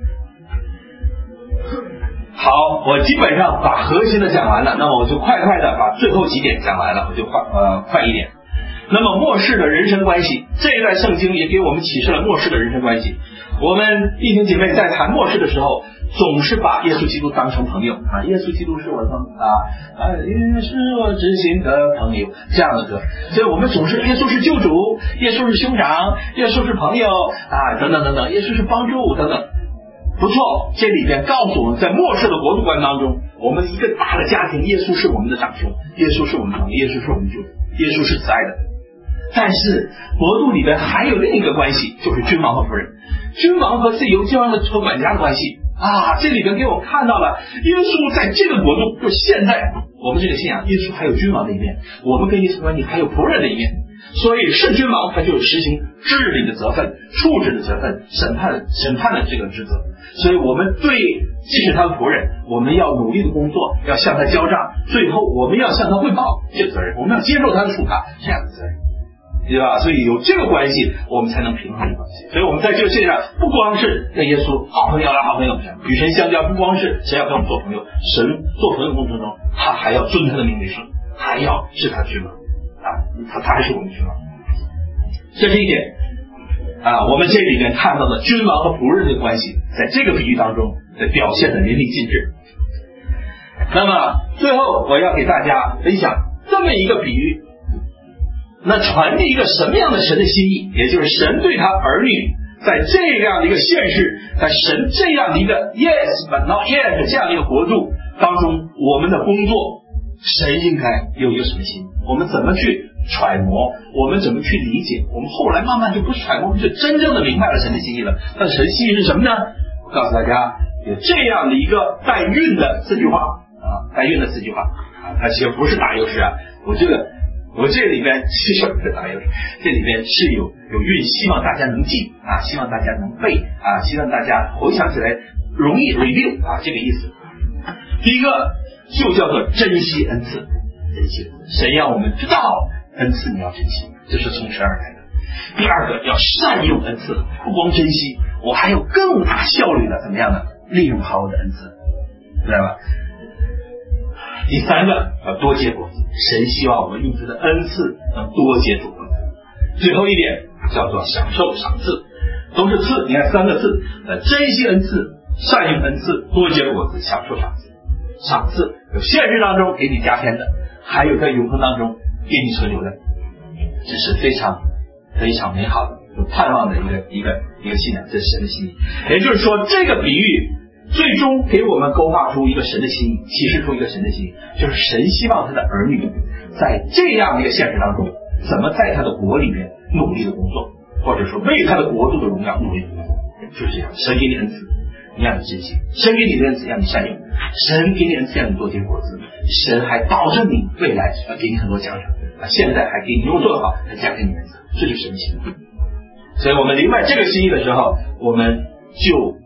好，我基本上把核心的讲完了，那么我就快快的把最后几点讲完了，我就快呃快一点。那么末世的人生关系，这一段圣经也给我们启示了末世的人生关系。我们弟兄姐妹在谈末世的时候，总是把耶稣基督当成朋友啊，耶稣基督是我的啊啊，耶是我知心的朋友，这样的歌。所以我们总是耶稣是救主，耶稣是兄长，耶稣是朋友啊，等等等等，耶稣是帮助等等。不错，这里边告诉我们，在末世的国度观当中，我们一个大的家庭，耶稣是我们的长兄，耶稣是我们的朋友，耶稣是我们的救主，耶稣是慈爱的。但是国度里边还有另一个关系，就是君王和仆人，君王和自由君王的和管家的关系啊。这里边给我们看到了耶稣在这个国度，就是现在我们这个信仰，耶稣还有君王的一面，我们跟耶稣关系还有仆人的一面。所以是君王他就有实行治理的责分、处置的责分、审判审判的这个职责。所以我们对即使他的仆人，我们要努力的工作，要向他交账，最后我们要向他汇报这个责任，我们要接受他的处罚这样的责任，对吧？所以有这个关系，我们才能平衡这个关系。所以我们在这个世界上，不光是跟耶稣好朋友啦，好朋友与神相交，不光是神要跟我们做朋友，神做朋友过程中，他还要尊他的名为圣，还要是他君王啊，他他还是我们君王。这是一点啊，我们这里面看到的君王和仆人的关系，在这个比喻当中的表现的淋漓尽致。那么最后我要给大家分享这么一个比喻，那传递一个什么样的神的心意，也就是神对他儿女在这样的一个现实，在神这样的一个 yes but not yet 这样的一个国度当中，我们的工作神应该有一个什么心，我们怎么去揣摩，我们怎么去理解，我们后来慢慢就不是揣摩，我们就真正的明白了神的心意了。那神心意是什么呢？我告诉大家，有这样的一个带韵的四句话啊，带韵的四句话啊，它其实不是打油诗啊，我这个我这里边其实不是打油诗，这里边是有有韵，希望大家能记啊，希望大家能背啊，希望大家回想起来容易 review 啊，这个意思。第一个就叫做珍惜恩赐，珍惜恩赐，神让我们知道恩赐你要珍惜，这是从神而来的。第二个要善用恩赐，不光珍惜，我还有更大效率的怎么样呢？利用好我的恩赐，知道吧？第三个要多结果子，神希望我们用他的恩赐能多结出果子。最后一点叫做享受赏赐，都是赐，你看三个赐，呃，珍惜恩赐，善用恩赐，多结果子，享受赏赐。赏赐有现实当中给你加添的，还有在永恒当中给你存留的，这是非常非常美好的、有盼望的一个一个一个信仰，这是神的心意。也就是说，这个比喻最终给我们勾画出一个神的心意，启示出一个神的心意，就是神希望他的儿女在这样的一个现实当中，怎么在他的国里面努力的工作，或者说为他的国度的荣耀努力的工作，就是这样。神给你恩赐，你让你珍惜；神给你的恩赐，让你善用；神给你恩赐，让你多结果子；神还保证你未来要给你很多奖赏啊！现在还给你，如果做得好，还加给你恩赐，这就是神的心意。所以我们明白这个心意的时候，我们就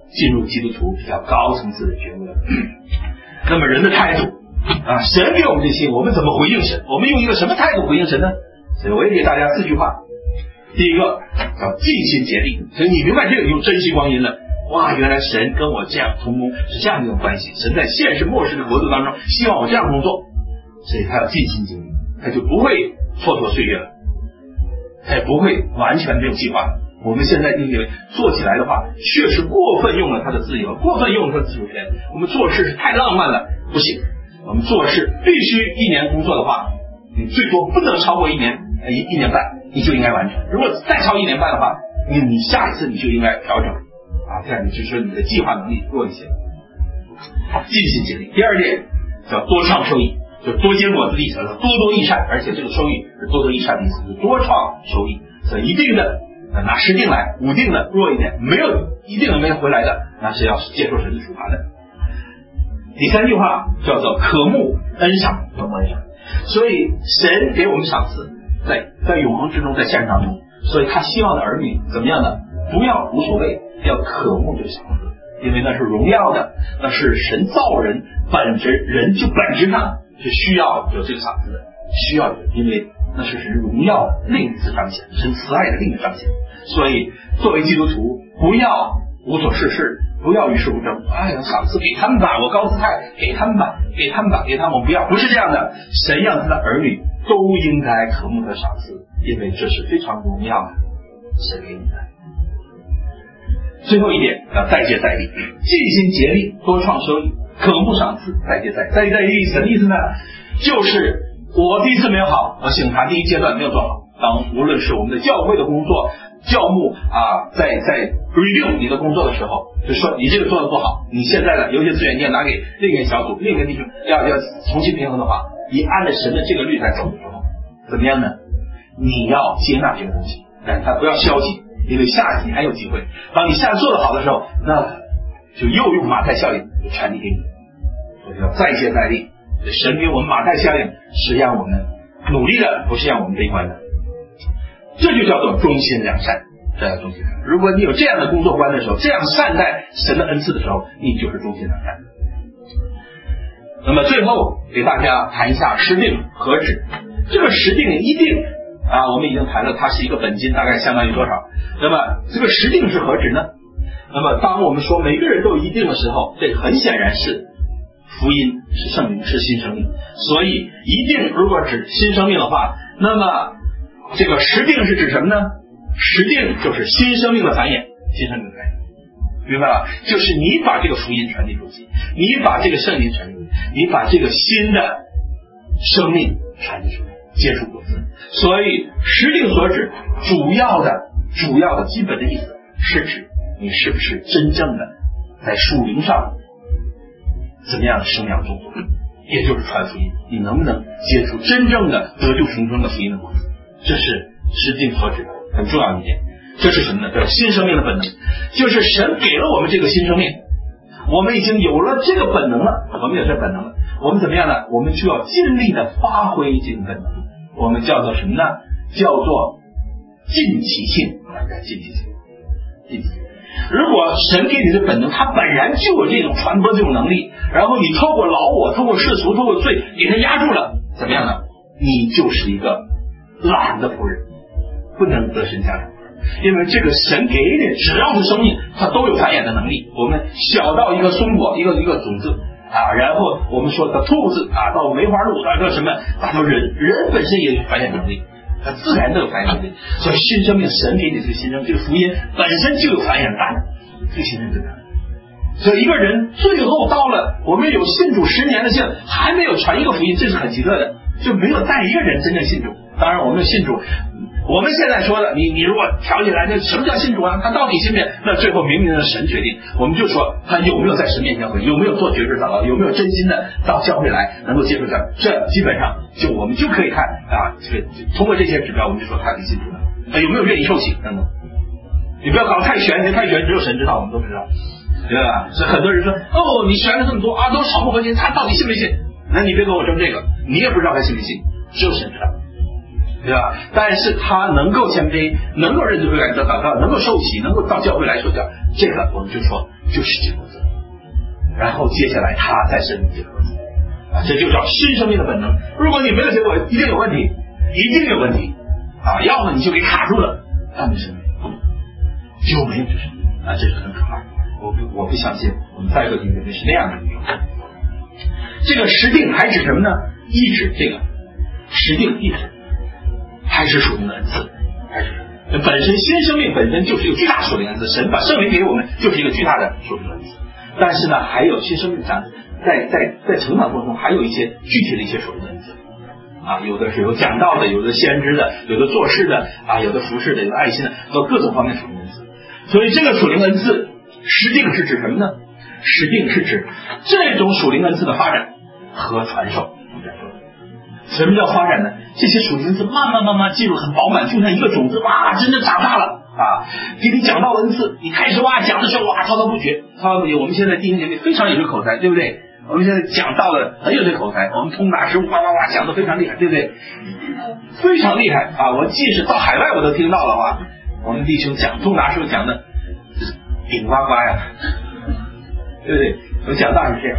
进入基督徒比较高层次的觉悟了。那么人的态度啊，神给我们这些，我们怎么回应神？我们用一个什么态度回应神呢？所以我也给大家四句话。第一个叫尽心竭力，所以你明白这个，你就珍惜光阴了。哇，原来神跟我这样同工是这样一种关系，神在现实末世的国度当中希望我这样工作，所以他要尽心尽力，他就不会蹉跎岁月了，他也不会完全没有计划了。我们现在因为做起来的话，确实过分用了他的自由，过分用了他的自主权，我们做事是太浪漫了，不行。我们做事必须一年工作的话，你最多不能超过一年一一年半，你就应该完成。如果再超一年半的话，你你下一次你就应该调整啊，这样你就说你的计划能力弱一些，尽心尽力。第二点叫多创收益，就多结果子的意思，多多益善，而且这个收益是多多益善的意思，是多创收益。所以一定的拿十定来，五定的弱一点，没有一定的没有回来的，那是要接受神的处罚的。第三句话叫做渴慕恩赏，渴慕恩赏。所以神给我们赏赐，在在永恒之中，在现实当中，所以他希望的儿女怎么样呢？不要无所谓，要渴慕这个赏赐，因为那是荣耀的，那是神造人本质，人就本质上是需要有这个赏赐的，需要有，因为那是神荣耀的另一次彰显，神慈爱的另一个彰显。所以作为基督徒，不要无所事事，不要与世无争。哎呀，赏赐给他们吧，我高姿态，给他们吧，给他们吧，给他们，我不要，不是这样的。神让他的儿女都应该渴慕他的赏赐，因为这是非常荣耀的，神给你的。最后一点要再接再厉，尽心竭力，多创收益，渴慕赏赐，再接再厉。再接再厉什么意思呢？就是我第一次没有好，我醒茶第一阶段没有做好。当无论是我们的教会的工作，教牧啊，在在 review 你的工作的时候，就说你这个做的不好，你现在的有些资源你要拿给另一个小组，另一个弟兄要要重新平衡的话，你按着神的这个律来走的时候，怎么样呢？你要接纳这个东西，但他不要消极，因为下次你还有机会。当你下次做得好的时候，那就又用马太效应就传递给你，所以要再接再厉。神给我们马太效应是让我们努力的，不是让我们悲观的。这就叫做忠心良善，这叫忠心良善。如果你有这样的工作观的时候，这样善待神的恩赐的时候，你就是忠心良善。那么最后给大家谈一下十定何止。这个十定一定啊，我们已经谈了，它是一个本金，大概相当于多少？那么这个十定是何止呢？那么当我们说每个人都有一定的时候，这很显然是福音，是圣灵，是新生命。所以一定如果指新生命的话，那么这个十定是指什么呢？十定就是新生命的繁衍，新生命的繁衍，明白了？就是你把这个福音传递出去，你把这个圣灵传递出去，你把这个新的生命传递出去，接触果子。所以十定所指主要的主要的基本的意思是指你是不是真正的在属灵上怎么样生养种子，也就是传福音，你能不能接触真正的得救重生的福音的果子？这是十定所指的很重要一点。这是什么呢？这是新生命的本能，就是神给了我们这个新生命，我们已经有了这个本能了，我们有这本能了，我们怎么样呢？我们就要尽力的发挥这个本能，我们叫做什么呢？叫做尽其性，尽其性，尽其性。如果神给你的本能，他本然就有这种传播这种能力，然后你透过老我，透过世俗，透过罪给他压住了，怎么样呢？你就是一个懒的仆人，不能得神家长。因为这个神给你只要是生命，它都有繁衍的能力。我们小到一个松果，一个一个种子啊，然后我们说的兔子啊，到梅花鹿，到这什么，大到人，人本身也有繁衍能力，它自然都有繁衍能力。所以新生命，神给你这个新生，这个福音本身就有繁衍大能，这个新生命。所以一个人最后到了我们有信主十年的信，还没有传一个福音，这是很奇特的，就没有带一个人真正信主。当然我们信主，我们现在说的，你你如果挑起来，那什么叫信主啊？他到底信不信？那最后明明是神决定。我们就说他有没有在神面前悔，有没有做绝志祷告，有没有真心的到教会来能够接受教会，这基本上就我们就可以看啊，这个通过这些指标，我们就说他是信主的。他有没有愿意受洗等等。你不要搞太玄，你太玄只有神知道，我们都不知道，对吧？所以很多人说，哦，你玄了这么多啊，都是草木合金，他到底信没信？那你别跟我争这个，你也不知道他信没信，只有神知道。 对吧？但是他能够谦卑，能够认罪悔改得祷告，能够受洗，能够到教会来说教，这个我们就说就是结果子。然后接下来他再生结果子啊，这就叫新生命的本能。如果你没有结果，一定有问题，一定有问题啊！要么你就给卡住了，要么是就没有这生命啊，这是很可怕。我不我不相信我们在座的人是那样的一种。这个实定还指什么呢？一指这个实定意指还是属灵的恩赐，还是本身新生命本身就是一个巨大属灵的恩赐，神把圣灵给我们就是一个巨大的属灵的恩赐。但是呢，还有新生命上在在在成长过程中还有一些具体的一些属灵的恩赐啊，有的是有讲道的，有的先知的，有的做事的啊，有的服侍的，有的爱心的，都各种方面属灵的恩赐。所以这个属灵恩赐实定是指什么呢？实定是指这种属灵恩赐的发展和传授。什么叫发展呢？这些属灵恩赐慢慢慢慢进入很饱满，就像一个种子，哇，真的长大了啊！给你讲到恩赐，你开始哇讲的时候哇滔滔不绝，滔滔不绝。我们现在弟兄姐妹非常有这口才，对不对？我们现在讲到了很有这口才，我们通达师傅哇哇哇讲的非常厉害，对不对？非常厉害啊！我即使到海外我都听到了哇，我们弟兄讲通达师傅讲的顶呱呱呀，对不对？我讲道是这样。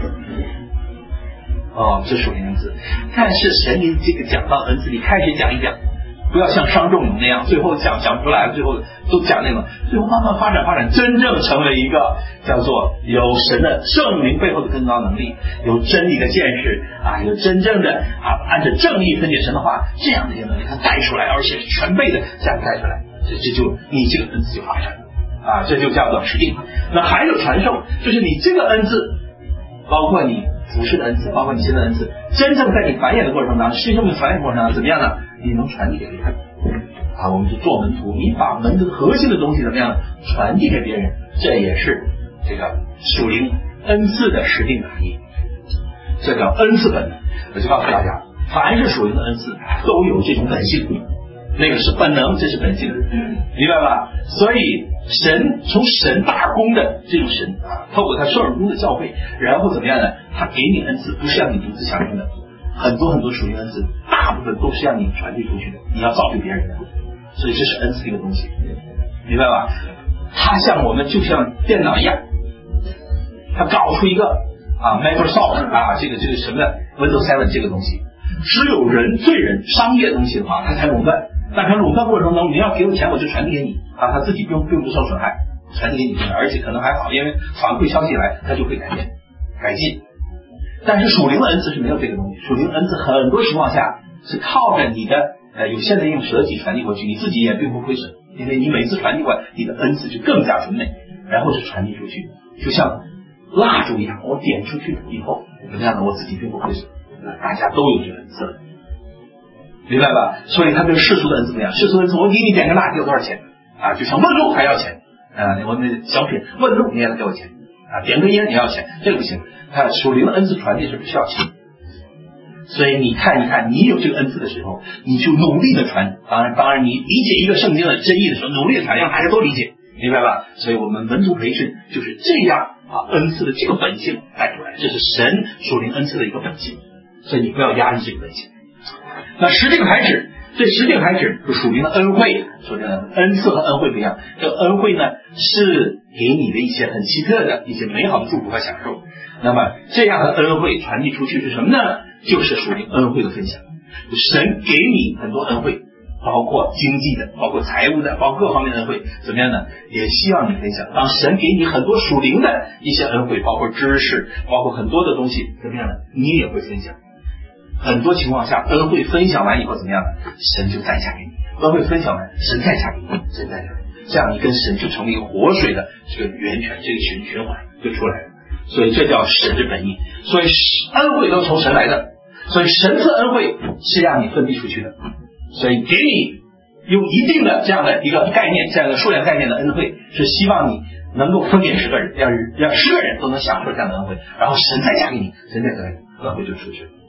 哦，这属灵恩赐。但是神给这个讲道恩赐，你开始讲一讲，不要像商仲永那样，最后讲讲不出来了，最后都讲那个，最后慢慢发展发展，真正成为一个叫做有神的圣灵背后的更高能力，有真理的见识啊，有真正的啊按照正义分解神的话，这样的一个能力，它带出来，而且是全备的这样带出来，这这就你这个恩赐就发展了啊，这就叫做实定。那还有传授，就是你这个恩赐，包括你服侍的恩赐，包括你现在的恩赐，真正在你繁衍的过程当中，新生命繁衍过程当中，怎么样呢？你能传递给别人啊？我们是做门徒，你把门徒的核心的东西怎么样传递给别人，这也是这个属灵恩赐的实定含义。这叫恩赐本能。我就告诉大家，凡是属灵的恩赐都有这种本性，那个是本能，这是本性，明白吧？所以神从神大功的这种神啊，透过他圣而公的教会，然后怎么样呢？他给你恩赐不是让你独自享用的，很多很多属灵恩赐大部分都是让你传递出去的，你要造就别人的，所以这是恩赐这个东西，明白吧？它像我们就像电脑一样，他搞出一个啊 Microsoft 啊这个这个什么的 Windows 七这个东西，只有人罪人商业东西的话，他才垄断。但他垄断过程中，你要给我钱，我就传递给你啊，他自己并并不受损害，传递给你，而且可能还好，因为反馈消息来，他就会改变改进。但是属灵的恩赐是没有这个东西，属灵的恩赐很多情况下是靠着你的呃有限的用舍己传递过去，你自己也并不亏损，因为你每次传递过来，你的恩赐就更加纯美，然后是传递出去，就像蜡烛一样，我点出去以后怎么样呢？我自己并不亏损，大家都有这个恩赐，明白吧？所以他跟世俗的恩赐不一样，世俗的恩赐我给你点个蜡给我多少钱啊？就像问路还要钱啊，我那小品问路你也要给我钱啊，点根烟你要钱，这个不行。啊，属灵的恩赐传递是不需要钱，所以你看一看，你有这个恩赐的时候，你就努力的传。当然，当然，你理解一个圣经的真意的时候，努力的传，让大家都理解，明白吧？所以我们门徒培训就是这样啊，恩赐的这个本性带出来，这是神属灵恩赐的一个本性，所以你不要压抑这个本性。那实定还指，这实定还指是属灵的恩惠，说这个恩赐和恩惠不一样，这个恩惠呢是给你的一些很奇特的一些美好的祝福和享受。那么这样的恩惠传递出去是什么呢？就是属灵恩惠的分享。神给你很多恩惠，包括经济的，包括财务的，包括各方面的恩惠，怎么样呢？也希望你分享。当神给你很多属灵的一些恩惠，包括知识，包括很多的东西，怎么样呢？你也会分享。很多情况下，恩惠分享完以后怎么样呢？神就再加给你，恩惠分享完，神再加给你，神再加给你，这样你跟神就成为一个活水的这个源泉，这个循循环就出来了。所以这叫神之本意，所以恩惠都从神来的，所以神赐恩惠是让你分递出去的，所以给你有一定的这样的一个概念，这样的数量概念的恩惠，是希望你能够分给十个人，让让十个人都能享受这样的恩惠，然后神再加给你，神再加给你，恩惠就出去了。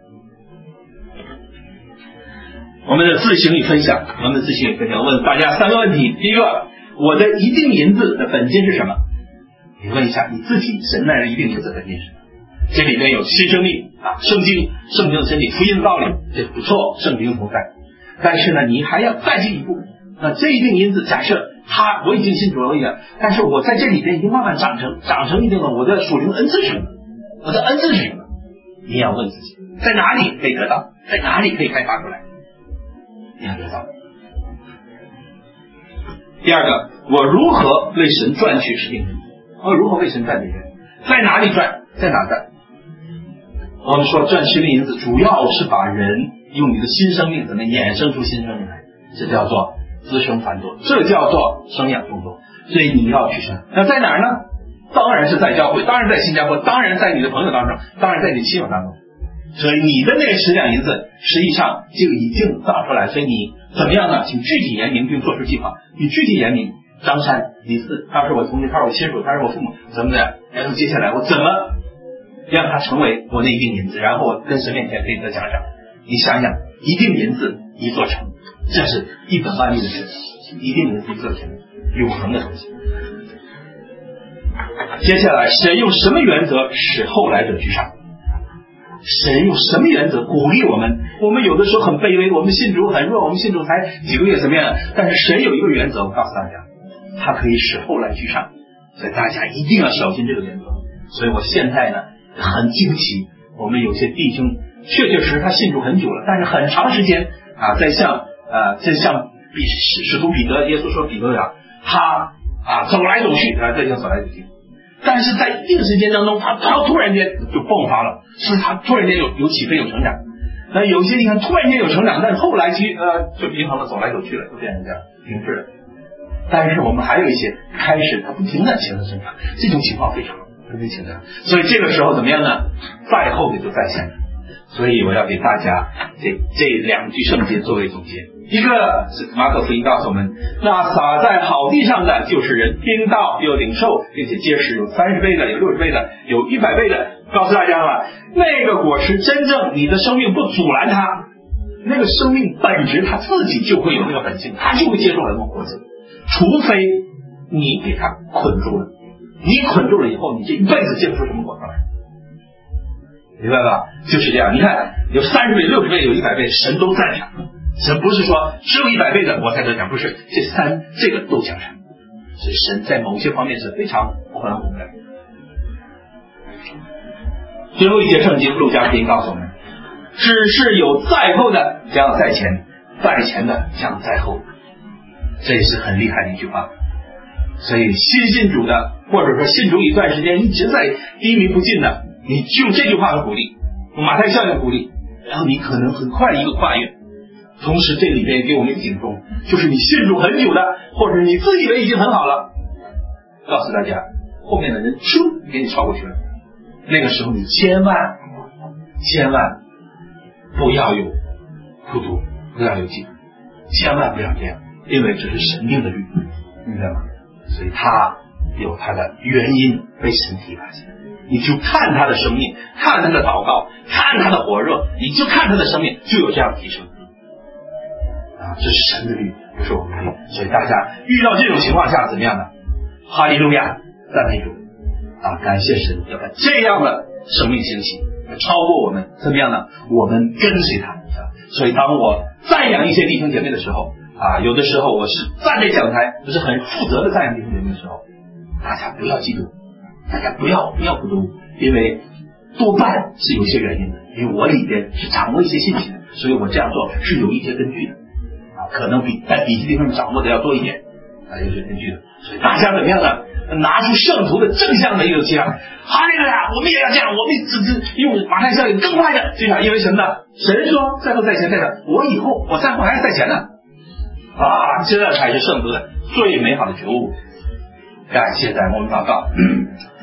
我们的自省与分享，我们的自省与分享，问大家三个问题。第一个，我的一锭银子的本金是什么？你问一下你自己，神那一锭银子的本金是什么？这里面有新生命啊，圣经，圣经的真理，福音的道理，这不错，圣经同在。 但是呢，你还要再进一步。那这一定因子，假设他我已经信主了，我已经，但是我在这里边已经慢慢长成，长成一定了，我的属灵恩赐是什么？我的恩赐是什么？你要问自己，在哪里可以得到？在哪里可以开发出来？你要得到。第二个，我如何为神赚取生命？我如何为神赚取？在哪里赚？在哪赚？我们说赚生命因子，主要是把人用你的新生命怎么衍生出新生命来，这叫做滋生繁多，这叫做生养众多。所以你要去生。那在哪儿呢？当然是在教会，当然在新加坡，当然在你的朋友当中，当然在你的亲友当中。所以你的那个十两银子实际上就已经造出来，所以你怎么样呢？请具体言明并做出计划。你具体言明，张三、李四，他是我同学，他是我亲属，他是我父母，怎么的？然后接下来我怎么让他成为我那一锭银子，然后我跟神面前可以得奖赏。你想想，一锭银子一座城，这是一本万利的事，一锭银子一座城，永恒的东西。接下来，神用什么原则使后来者居上？神用什么原则鼓励我们？我们有的时候很卑微，我们信主很弱，我们信主才几个月怎么样？但是神有一个原则，我告诉大家，他可以使后来居上，所以大家一定要小心这个原则。所以我现在呢很惊奇，我们有些弟兄确确实实他信主很久了，但是很长时间啊，在像呃，在像比使使徒彼得，耶稣说彼得呀，他啊走来走去啊，这叫走来走去。但是在一定时间当中，他他突然间就迸发了，是他突然间有有起飞有成长。那有些你看突然间有成长，但是后来其呃就平衡了，走来走去了，就变成这样停滞了。但是我们还有一些开始他不停的前的生长，这种情况非常特别强调。所以这个时候怎么样呢？在后的就在前了。所以我要给大家这这两句圣经作为总结。一个是马可福音告诉我们，那撒在好地上的就是人听到又领受并且结实，有三十倍的，有六十倍的，有一百倍的。告诉大家了，那个果实真正你的生命不阻拦它，那个生命本质它自己就会有那个本性，它就会接受很多果子，除非你给它捆住了。你捆住了以后，你这一辈子结不出什么果子来，明白吧？就是这样。你看有三十倍、六十倍、有一百倍，神都赞赏。神不是说只有一百倍的我才得奖，不是，这三这个都奖赏。所以神在某些方面是非常宽宏的。最后一节圣经路加福音告诉我们，只是有在后的将要在前，在前的将在后，这也是很厉害的一句话。所以新信主的，或者说信主一段时间一直在低迷不进的，你用这句话的鼓励，用马太效应鼓励，然后你可能很快一个跨越。同时这里边也给我们一个警钟，就是你信主很久的，或者你自以为已经很好了，告诉大家后面的人咻给你超过去了，那个时候你千万千万不要有孤独，不要有嫉妒，千万不要这样，因为这是神定的律，明白吗？所以他有他的原因被神提拔起来，你就看他的生命，看他的祷告，看他的火热，你就看他的生命就有这样的提升啊！这是神的律，不是我们的律。所以大家遇到这种情况下怎么样呢？哈利路亚，赞美主啊！感谢神要把这样的生命兴起，超过我们，怎么样呢？我们跟随他啊！所以当我赞扬一些弟兄姐妹的时候啊，有的时候我是站在讲台，不是很负责的赞扬弟兄姐妹的时候，大家不要嫉妒，大家不要不要不读，因为多半是有些原因的，因为我里边是掌握一些信息的，所以我这样做是有一些根据的啊，可能比在笔记里面掌握的要多一点啊，有些根据的。所以大家怎么样呢？拿出圣徒的正向的一个气象，哈利路亚，我们也要这样，我们只是用马太效应更快的这样，因为什么呢？神说在后在前在前，我以后我在后还是在前呢啊，这才是圣徒的最美好的觉悟。感谢咱们祷告。